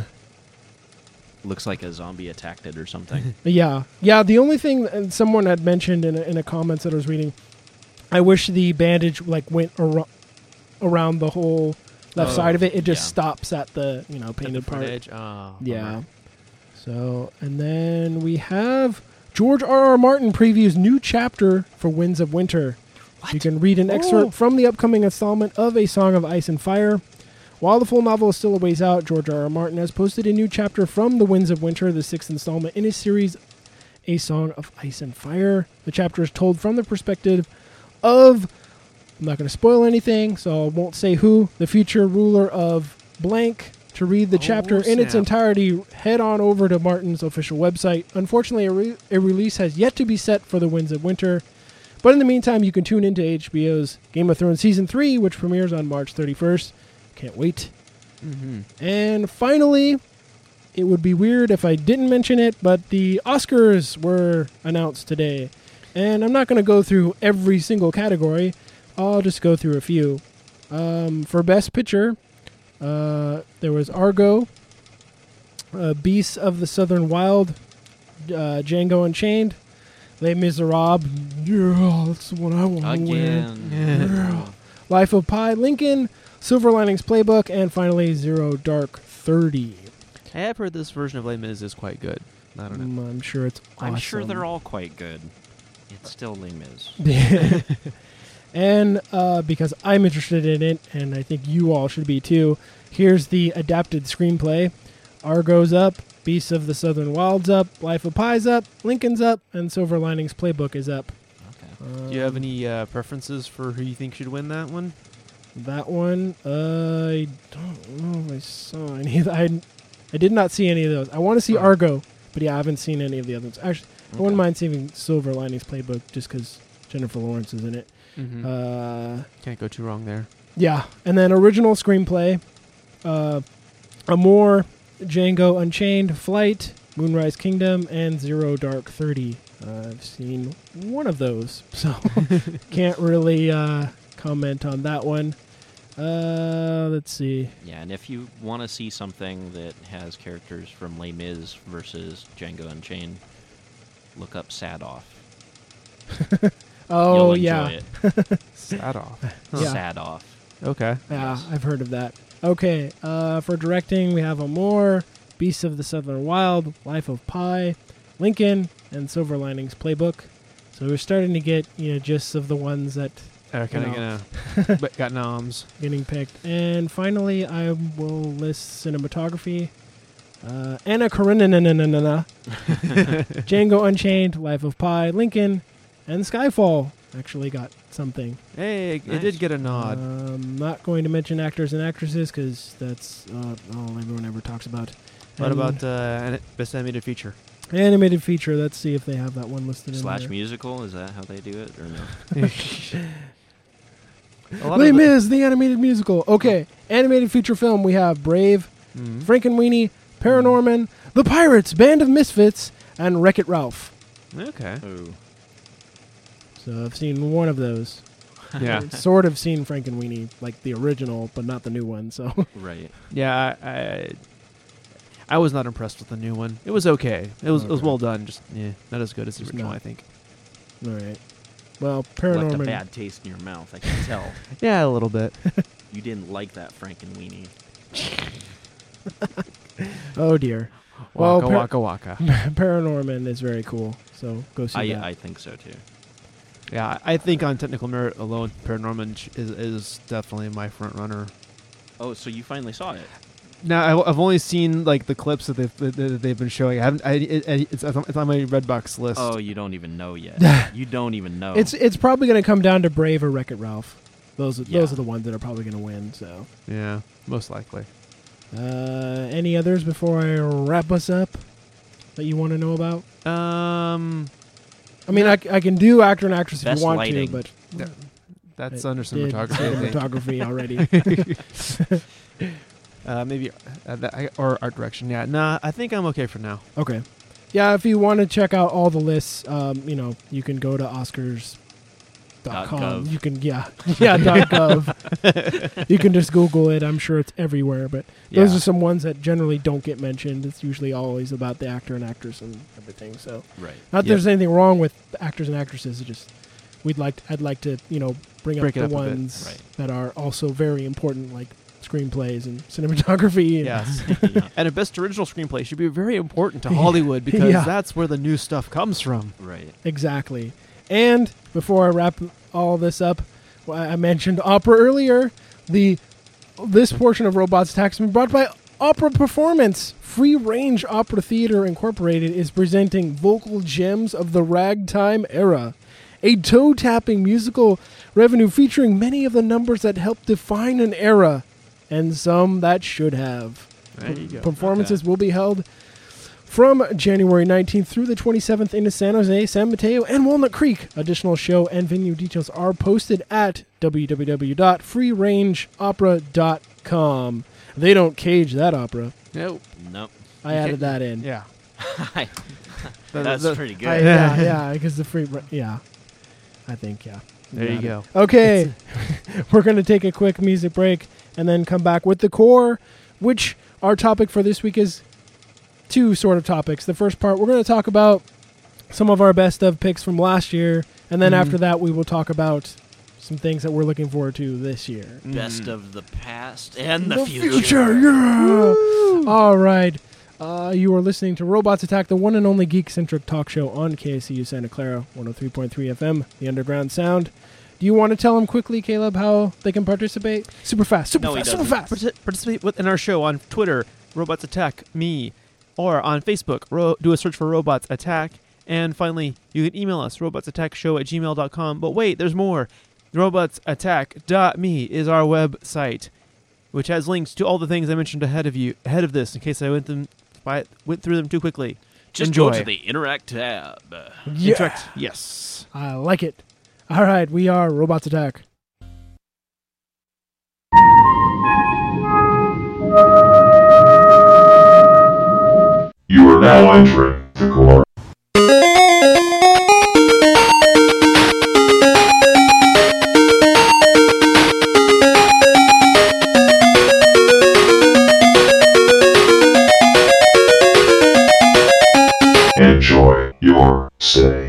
Looks like a zombie attacked it or something. yeah, yeah. The only thing that someone had mentioned in a, in a comments that I was reading, I wish the bandage like went ar- around the whole left Oh, side of it. It just yeah. stops at the you know At the painted front part. edge. Oh, Yeah. bummer. So, and then we have George R. R. Martin previews new chapter for Winds of Winter. You can read an excerpt Oh. from the upcoming installment of A Song of Ice and Fire. While the full novel is still a ways out, George R. R. Martin has posted a new chapter from The Winds of Winter, the sixth installment in his series A Song of Ice and Fire. The chapter is told from the perspective of, I'm not going to spoil anything, so I won't say who, the future ruler of blank. To read the Oh, chapter in its snap. entirety, head on over to Martin's official website. Unfortunately, a, re- a release has yet to be set for The Winds of Winter. But in the meantime, you can tune into H B O's Game of Thrones Season three, which premieres on March thirty-first. Can't wait. Mm-hmm. And finally, it would be weird if I didn't mention it, but the Oscars were announced today. And I'm not going to go through every single category. I'll just go through a few. Um, for Best Picture, uh, there was Argo, uh, Beasts of the Southern Wild, uh, Django Unchained, Les Miserables. Yeah, that's the one I want to win. Again. Life of Pi, Lincoln, Silver Linings Playbook, and finally Zero Dark Thirty. I have heard this version of Les Mis is quite good. I don't know. Mm, I'm sure it's awesome. I'm sure they're all quite good. It's still Les Mis. And uh, because I'm interested in it, and I think you all should be too, here's the adapted screenplay. Argo's up, Beasts of the Southern Wilds up, Life of Pi's up, Lincoln's up, and Silver Linings Playbook is up. Okay. Um, Do you have any uh, preferences for who you think should win that one? That one, uh, I don't know if I saw any of I, I did not see any of those. I want to see Oh. Argo, but yeah, I haven't seen any of the others. Actually, I wouldn't Okay. mind seeing Silver Linings Playbook just because Jennifer Lawrence is in it. Mm-hmm. Uh, Can't go too wrong there. yeah, and then original screenplay, uh, Amor, Django Unchained, Flight, Moonrise Kingdom, and Zero Dark Thirty. Uh, I've seen one of those, so can't really uh, comment on that one. Uh, let's see. Yeah, and if you want to see something that has characters from Les Mis versus Django Unchained, look up Sadoff. Oh You'll yeah, enjoy it. Sad off. Yeah. Sadoff. Okay. yeah, Yes. I've heard of that. Okay, uh, for directing we have Amor, Beasts of the Southern Wild, Life of Pi, Lincoln, and Silver Linings Playbook. So we're starting to get you know gists of the ones that Uh, kind of know. gonna but got noms. getting picked. And finally, I will list cinematography. Uh, Anna Karenina, Django Unchained, Life of Pi, Lincoln, and Skyfall actually got something. Hey, it Nice. did get a nod. Um, not going to mention actors and actresses because that's uh, all everyone ever talks about. what And about uh, an- best animated feature? animated feature? Let's see if they have that one listed Slash in there. musical, is that how they do it, or no? A lot Les of the- Mis, the animated musical. Okay, animated feature film. We have Brave, Mhm. Frankenweenie, Paranorman, The Pirates, Band of Misfits, and Wreck-It Ralph. Okay. Oh, So I've seen one of those. Yeah. Sort of seen Frankenweenie, like the original, but not the new one. So right. Yeah, I, I I was not impressed with the new one. It was okay. It was it was Okay. well done. Just yeah, not as good as the Just original. not- I think. all right. Well, Left a Paranorman. bad taste in your mouth, I can tell. Yeah, a little bit. You didn't like that Frankenweenie. Oh dear. Well, Waka par- waka waka. Paranorman is very cool. So go see I that. I think so too. Yeah, I I think on technical merit alone, Paranorman ch- is is definitely my front runner. Oh, so you finally saw it? Now I, I've only seen like the clips that they've that that they've been showing. I haven't. I, it, it- it's it's on my Redbox list. Oh, you don't even know yet. You don't even know. It's it's probably going to come down to Brave or Wreck-It Ralph. Those are, Yeah. those are the ones that are probably going to win. So, Yeah, most likely. uh, any others before I wrap us up that you want to know about? Um, I mean, I, c- I can do actor and actress if Best you want lighting. to, but Yeah, that's I under did cinematography. I think. cinematography already. Uh, maybe uh, that, I- or art direction. Yeah, nah, I think I'm okay for now. Okay. Yeah, if you want to check out all the lists, um, you know, you can go to Oscars. Dot Dot com. gov. You can yeah yeah dot gov. You can just Google it. I'm sure it's everywhere, but those Yeah. are some ones that generally don't get mentioned. It's usually always about the actor and actress and everything. So right. not that Yep. there's anything wrong with the actors and actresses. It's just we'd like I'd like to you know bring Break it up the up a bit. ones Right. that are also very important, like screenplays and cinematography. And Yes. Yeah. And a best original screenplay should be very important to Hollywood because Yeah. that's where the new stuff comes from. Right. Exactly. And before I wrap all this up, well, I mentioned opera earlier. The this portion of Robots Attack has been brought by Opera Performance. Free Range Opera Theater Incorporated is presenting vocal gems of the ragtime era, a toe-tapping musical revenue featuring many of the numbers that helped define an era, and some that should have. There you go. Performances will be held from January nineteenth through the twenty-seventh in San Jose, San Mateo, and Walnut Creek. Additional show and venue details are posted at w w w dot free range opera dot com. They don't cage that opera. Nope. Nope. I You added can't- that in. Yeah. The- That's the- pretty good. I- yeah, yeah, because the free, yeah, I think, yeah. There you Got it. go. Okay, we're going to take a quick music break and then come back with the core, which our topic for this week is two sort of topics. The first part, we're going to talk about some of our best of picks from last year, and then Mhm. after that, we will talk about some things that we're looking forward to this year. Best Mm. of the past and the, yeah! All right. Uh, you are listening to Robots Attack, the one and only geek-centric talk show on K S C U Santa Clara, one oh three point three F M, the Underground Sound. Do you want to tell them quickly, Caleb, how they can participate? Super fast, super No, he fast, super doesn't. fast. Partic- participate with in our show on Twitter, Robots Attack Me, or on Facebook, ro- do a search for Robots Attack. And finally, you can email us, robotsattackshow at gmail dot com. But wait, there's more. robots attack dot me is our website, which has links to all the things I mentioned ahead of you, ahead of this, in case I went them, I went through them too quickly. Just Enjoy. go to the Interact tab. Yeah. Interact. Yes. I like it. All right, we are Robots Attack. You are now entering the core. Enjoy your stay.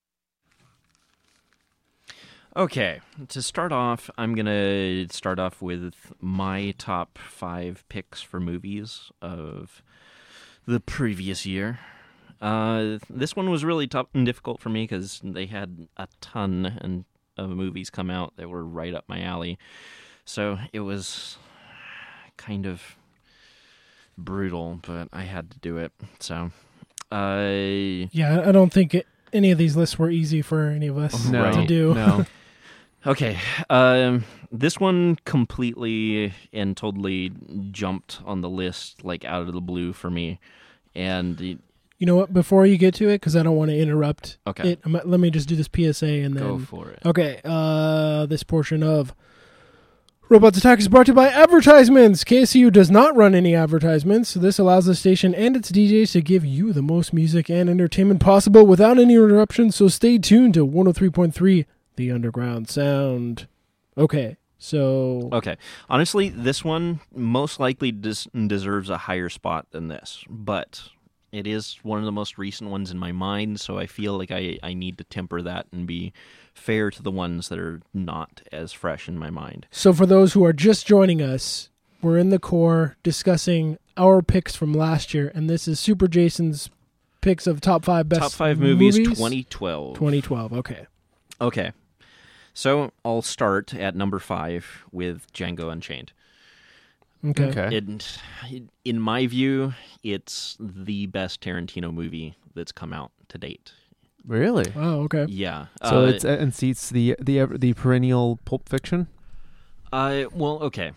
Okay, to start off, I'm going to start off with my top five picks for movies of the previous year. Uh, this one was really tough and difficult for me because they had a ton and- of movies come out that were right up my alley. So it was kind of brutal, but I had to do it. So, uh, Yeah, I don't think it, any of these lists were easy for any of us No. to do. No. Okay, um, this one completely and totally jumped on the list, like, out of the blue for me, and, You know what? Before you get to it, because I don't want to interrupt okay, it, I'm, let me just do this P S A and then... go for it. Okay, uh, this portion of Robots Attack is brought to you by advertisements. K S C U does not run any advertisements, so this allows the station and its D Js to give you the most music and entertainment possible without any interruptions, so stay tuned to one oh three point three The Underground Sound. Okay, so... Okay, honestly, this one most likely des- deserves a higher spot than this, but it is one of the most recent ones in my mind, so I feel like I, I need to temper that and be fair to the ones that are not as fresh in my mind. So for those who are just joining us, we're in the core discussing our picks from last year, and this is Super Jason's picks of top five best Top five movies, movies twenty twelve. twenty twelve, okay. Okay, so I'll start at number five with Django Unchained. Okay. Okay. It, in my view, it's the best Tarantino movie that's come out to date. Really? Wow, okay. Yeah. So uh, it's it unseats the the ever- the perennial Pulp Fiction. Uh, well, okay.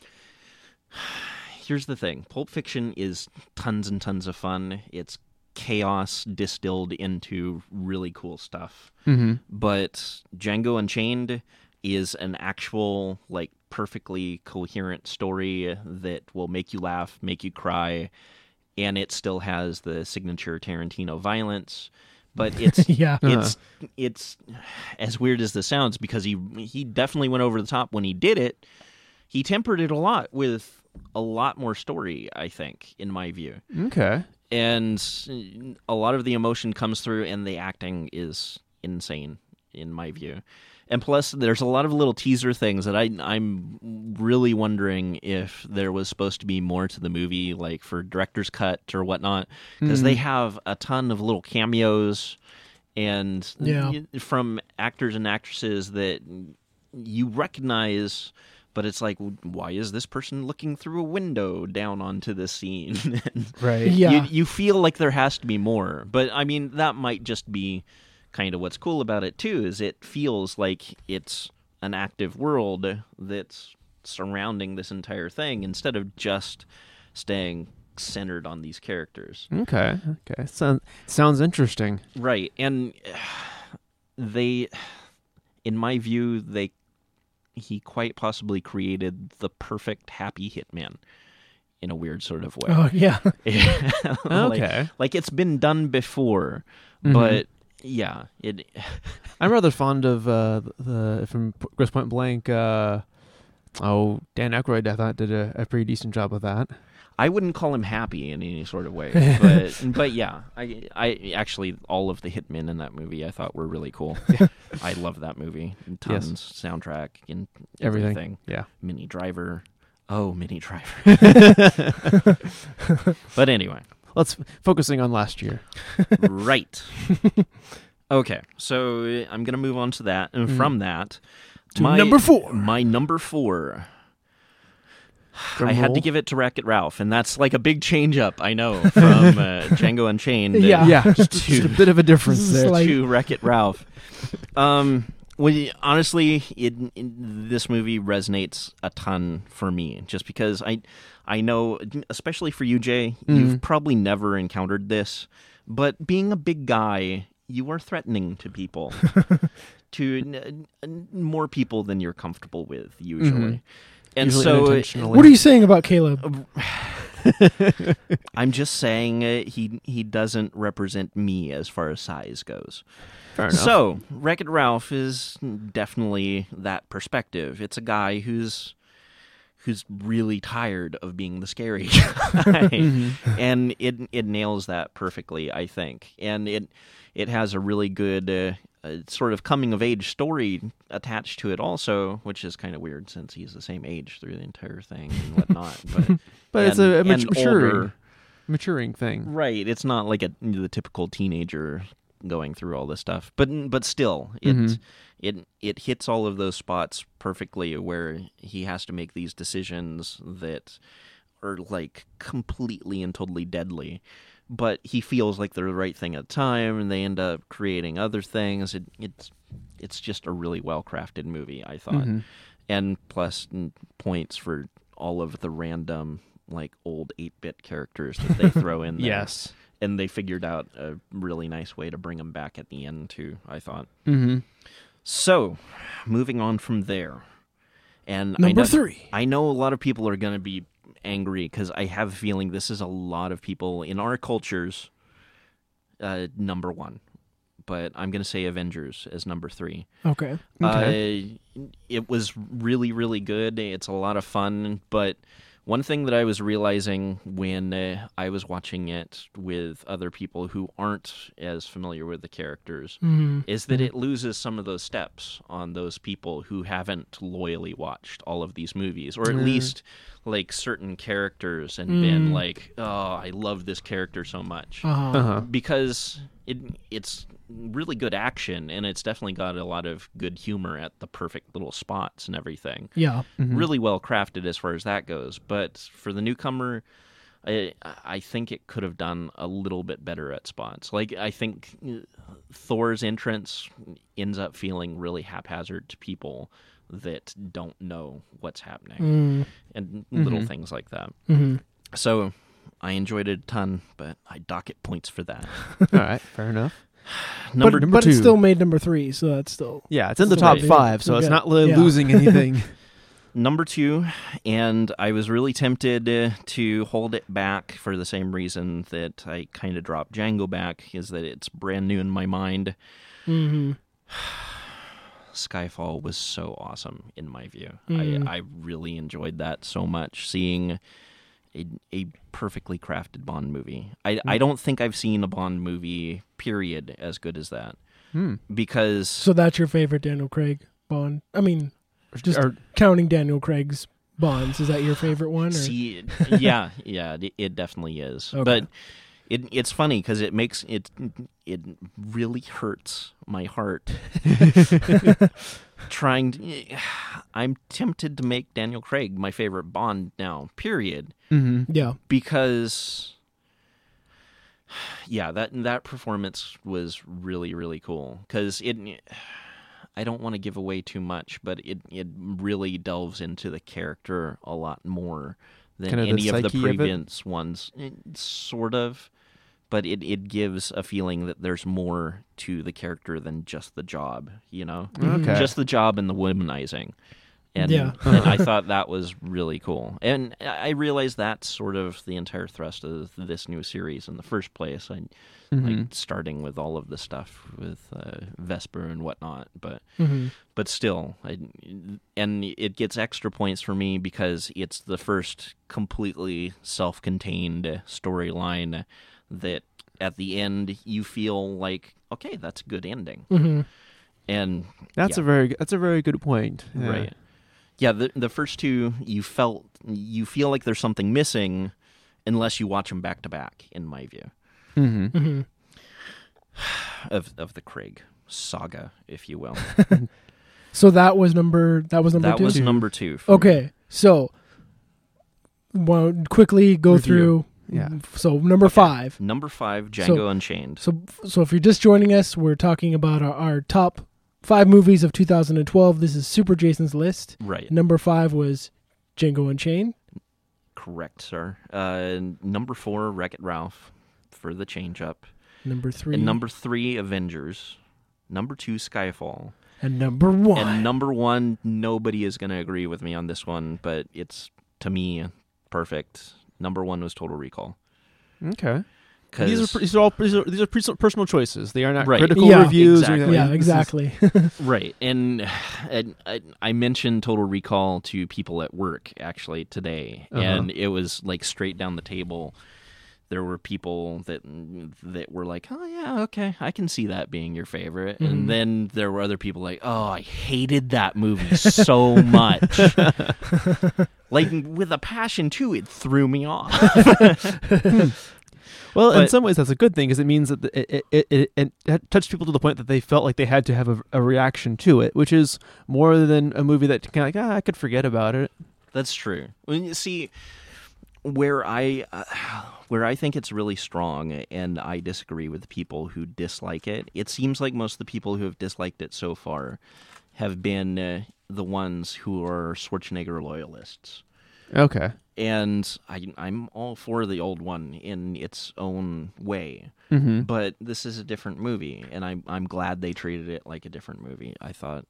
Here's the thing. Pulp Fiction is tons and tons of fun. It's chaos distilled into really cool stuff. Mm-hmm. But Django Unchained is an actual, like, perfectly coherent story that will make you laugh, make you cry, and it still has the signature Tarantino violence. But it's Yeah. it's it's as weird as this sounds, because he he definitely went over the top when he did it. He tempered it a lot with a lot more story, I think, in my view. Okay. And a lot of the emotion comes through, and the acting is insane, in my view. And plus, there's a lot of little teaser things that I, I'm really wondering if there was supposed to be more to the movie, like for director's cut or whatnot, because they have a ton of little cameos and Yeah. from actors and actresses that you recognize, but it's like, why is this person looking through a window down onto this scene? Right. Yeah. you, you feel like there has to be more, but I mean, that might just be kind of what's cool about it too, is it feels like it's an active world that's surrounding this entire thing instead of just staying centered on these characters. Okay. Okay. Sounds sounds interesting. Right. And they, in my view, they he quite possibly created the perfect happy hitman in a weird sort of way. Oh, yeah. like, Okay. like it's been done before, Mhm. but yeah, it. I'm rather fond of uh, the from Grosse Point Blank. Uh, oh, Dan Aykroyd, I thought did a, a pretty decent job of that. I wouldn't call him happy in any sort of way, but but yeah, I I actually all of the hitmen in that movie I thought were really cool. I love that movie. Tons Yes. soundtrack and Everything. everything. Yeah. Minnie Driver. Oh, Minnie Driver. But anyway, Let's focusing on last year. right. Okay, so uh, I'm gonna move on to that, and Mm. from that, To my number four. My number four. Drum I had to roll. give it to Wreck-It Ralph, and that's like a big change up, I know, from uh, Django Unchained. uh, Yeah. Yeah, just, just a bit of a difference This is there. like- to Wreck-It Ralph. Um, well, honestly, it, it, this movie resonates a ton for me, just because I, I know, especially for you, Jay, you've Mhm. probably never encountered this, but being a big guy, you are threatening to people, to n- n- more people than you're comfortable with usually, Mhm. and Usually so. unintentionally. What are you saying about Caleb? I'm just saying uh, he he doesn't represent me as far as size goes. Fair enough. So, Wreck-It Ralph is definitely that perspective. It's a guy who's who's really tired of being the scary guy, Mhm. and it it nails that perfectly, I think. And it it has a really good uh, uh, sort of coming of age story attached to it, also, which is kind of weird since he's the same age through the entire thing and whatnot. But But it's and- a, a mat- and maturing, older. maturing thing. Right, it's not like a the typical teenager going through all this stuff, but but still, it Mhm. it it hits all of those spots perfectly where he has to make these decisions that are like completely and totally deadly, but he feels like they're the right thing at the time, and they end up creating other things. It, it's it's just a really well crafted movie, I thought, Mhm. and plus mm, points for all of the random like old eight-bit characters that they throw in there. Yes. And they figured out a really nice way to bring them back at the end, too, I thought. Mm-hmm. So, moving on from there. And I Number know, three. I know a lot of people are going to be angry because I have a feeling this is a lot of people in our cultures, uh, number one. But I'm going to say Avengers as number three. Okay. Okay. Uh, it was really, really good. It's a lot of fun, but one thing that I was realizing when uh, I was watching it with other people who aren't as familiar with the characters Mm-hmm. is that it loses some of those steps on those people who haven't loyally watched all of these movies, or at Mm. least like certain characters and Mm. been like, oh, I love this character so much. Uh-huh. Uh-huh. Because it it's really good action, and it's definitely got a lot of good humor at the perfect little spots and everything. Yeah. Mhm. Really well crafted as far as that goes. But for the newcomer, I I think it could have done a little bit better at spots. Like, I think uh, Thor's entrance ends up feeling really haphazard to people that don't know what's happening, Mm. and little Mhm. things like that. Mm-hmm. So I enjoyed it a ton, but I dock it points for that. All right. Fair enough. Number but number but it two. still made number three, so that's still Yeah, it's in the Still top right. five, so it's Okay. not li- Yeah. losing anything. Number two, and I was really tempted uh, to hold it back for the same reason that I kind of dropped Django back, is that it's brand new in my mind. Mm-hmm. Skyfall was so awesome in my view. Mm. I, I really enjoyed that so much, seeing a, a perfectly crafted Bond movie. I, I don't think I've seen a Bond movie, period, as good as that. Hmm. Because So that's your favorite Daniel Craig Bond? I mean, just Or- counting Daniel Craig's Bonds, is that your favorite one? Or? See, yeah, yeah, it, it definitely is. Okay. But it it's funny because it makes it it really hurts my heart. Trying, to, I'm tempted to make Daniel Craig my favorite Bond now. Period. Mhm. Yeah. Because, yeah, that that performance was really really cool. Because it. I don't want to give away too much, but it, it really delves into the character a lot more than Kind of the any of the psyche of it? previous ones. Eh, sort of. But it, it gives a feeling that there's more to the character than just the job, you know? Okay. Just the job and the womanizing. And, Yeah. and I thought that was really cool. And I realized that's sort of the entire thrust of this new series in the first place. I, Mhm. like starting with all of the stuff with uh, Vesper and whatnot, but Mm-hmm. but still, I, and it gets extra points for me because it's the first completely self-contained storyline that at the end you feel like, okay, that's a good ending, Mm-hmm. and That's yeah, a very that's a very good point. Yeah. right. Yeah, the the first two you felt you feel like there's something missing unless you watch them back to back, in my view. Mhm. Mm-hmm. of of the Craig saga, if you will. So that was number that was number that two. was number two. For me. Okay, so well, quickly go Review. through. Yeah. So number five. Number five, Django So- Unchained. So so if you're just joining us, we're talking about our, our top five movies of two thousand twelve. This is Super Jason's list. Right. Number five was Django Unchained. Correct, sir. Uh, number four, Wreck-It Ralph for the change up. Number three. And number three, Avengers. Number two, Skyfall. And number one. And number one, nobody is going to agree with me on this one, but it's, to me, perfect. Number one was Total Recall. Okay. 'Cause- These are per- these are all these are, these are pers- personal choices. They are not Right. critical Yeah, reviews. exactly. Or anything. yeah, This is- exactly. Right, and, and I, I mentioned Total Recall to people at work actually today, Uh-huh. and it was like straight down the table. There were people that that were like, "Oh yeah, okay, I can see that being your favorite," Mhm. and then there were other people like, "Oh, I hated that movie so much, like with a passion too. It threw me off." Well, in But- some ways, that's a good thing because it means that the- it it, it it it touched people to the point that they felt like they had to have a, a reaction to it, which is more than a movie that kind of like, ah, I could forget about it. That's true. When you see where I uh, where I think it's really strong, and I disagree with the people who dislike it. It seems like most of the people who have disliked it so far have been uh, the ones who are Schwarzenegger loyalists. Okay. And I, I'm all for the old one in its own way, Mm-hmm. but this is a different movie, and I'm I'm glad they treated it like a different movie. I thought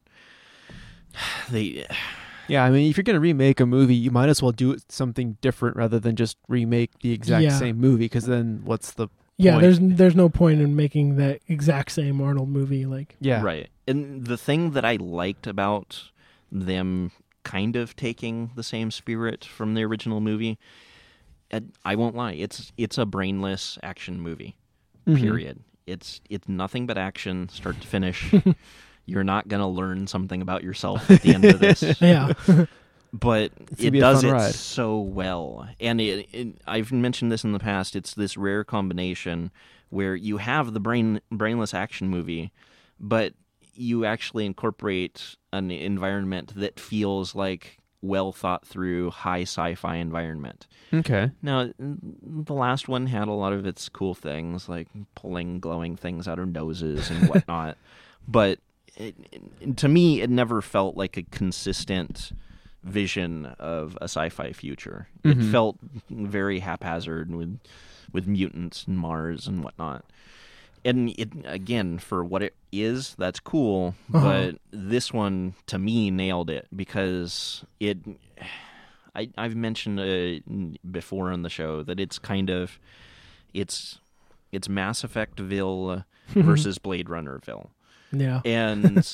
they. Yeah, I mean, if you're gonna remake a movie, you might as well do it something different rather than just remake the exact Yeah. same movie. Because then, what's the yeah, point? there's there's no point in making that exact same Arnold movie. Like, yeah, Right. And the thing that I liked about them kind of taking the same spirit from the original movie, and I won't lie, it's it's a brainless action movie. Mhm. Period. It's it's nothing but action, start to finish. You're not gonna learn something about yourself at the end of this. yeah, But It's gonna it be a does fun it ride. so well. And it, it, I've mentioned this in the past. It's this rare combination where you have the brain brainless action movie, but you actually incorporate an environment that feels like well thought through high sci-fi environment. Okay. Now, the last one had a lot of its cool things, like pulling glowing things out of noses and whatnot. But it, it, to me, it never felt like a consistent vision of a sci-fi future. Mhm. It felt very haphazard with with mutants and Mars and whatnot. And it again, for what it is, that's cool. Uh-huh. But this one, to me, nailed it because it. I, I've mentioned uh, before on the show that it's kind of, it's, it's Mass Effectville versus Blade Runnerville, yeah, and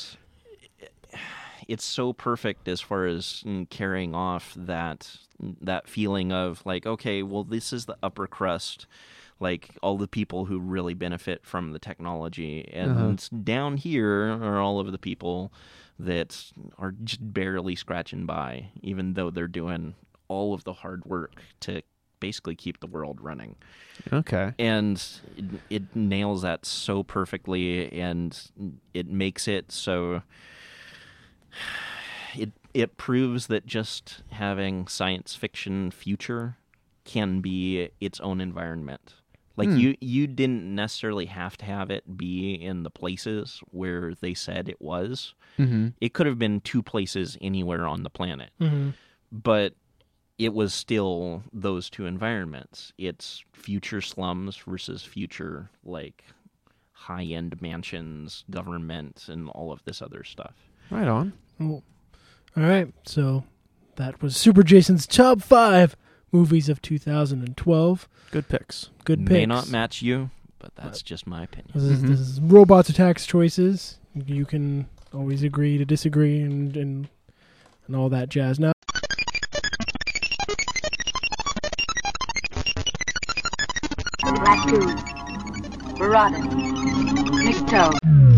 it's so perfect as far as mm, carrying off that that feeling of like, okay, well, this is the upper crust, like all the people who really benefit from the technology, and Uh-huh. down here are all of the people that are just barely scratching by, even though they're doing all of the hard work to basically keep the world running. Okay. And it, it nails that so perfectly, and it makes it so it it proves that just having science fiction future can be its own environment. Like Hmm. you you didn't necessarily have to have it be in the places where they said it was. Mm-hmm. It could have been two places anywhere on the planet, hmm but it was still those two environments. It's future slums versus future, like, high-end mansions, government, and all of this other stuff. Right on. Cool. All right, so that was Super Jason's top five movies of two thousand twelve. Good picks. Good picks. May not match you, but that's just my opinion. This is, Mhm. this is Robots Attacks Choices. You can always agree to disagree and and, and all that jazz. Now, Black Tooth, Baradin, Nikto.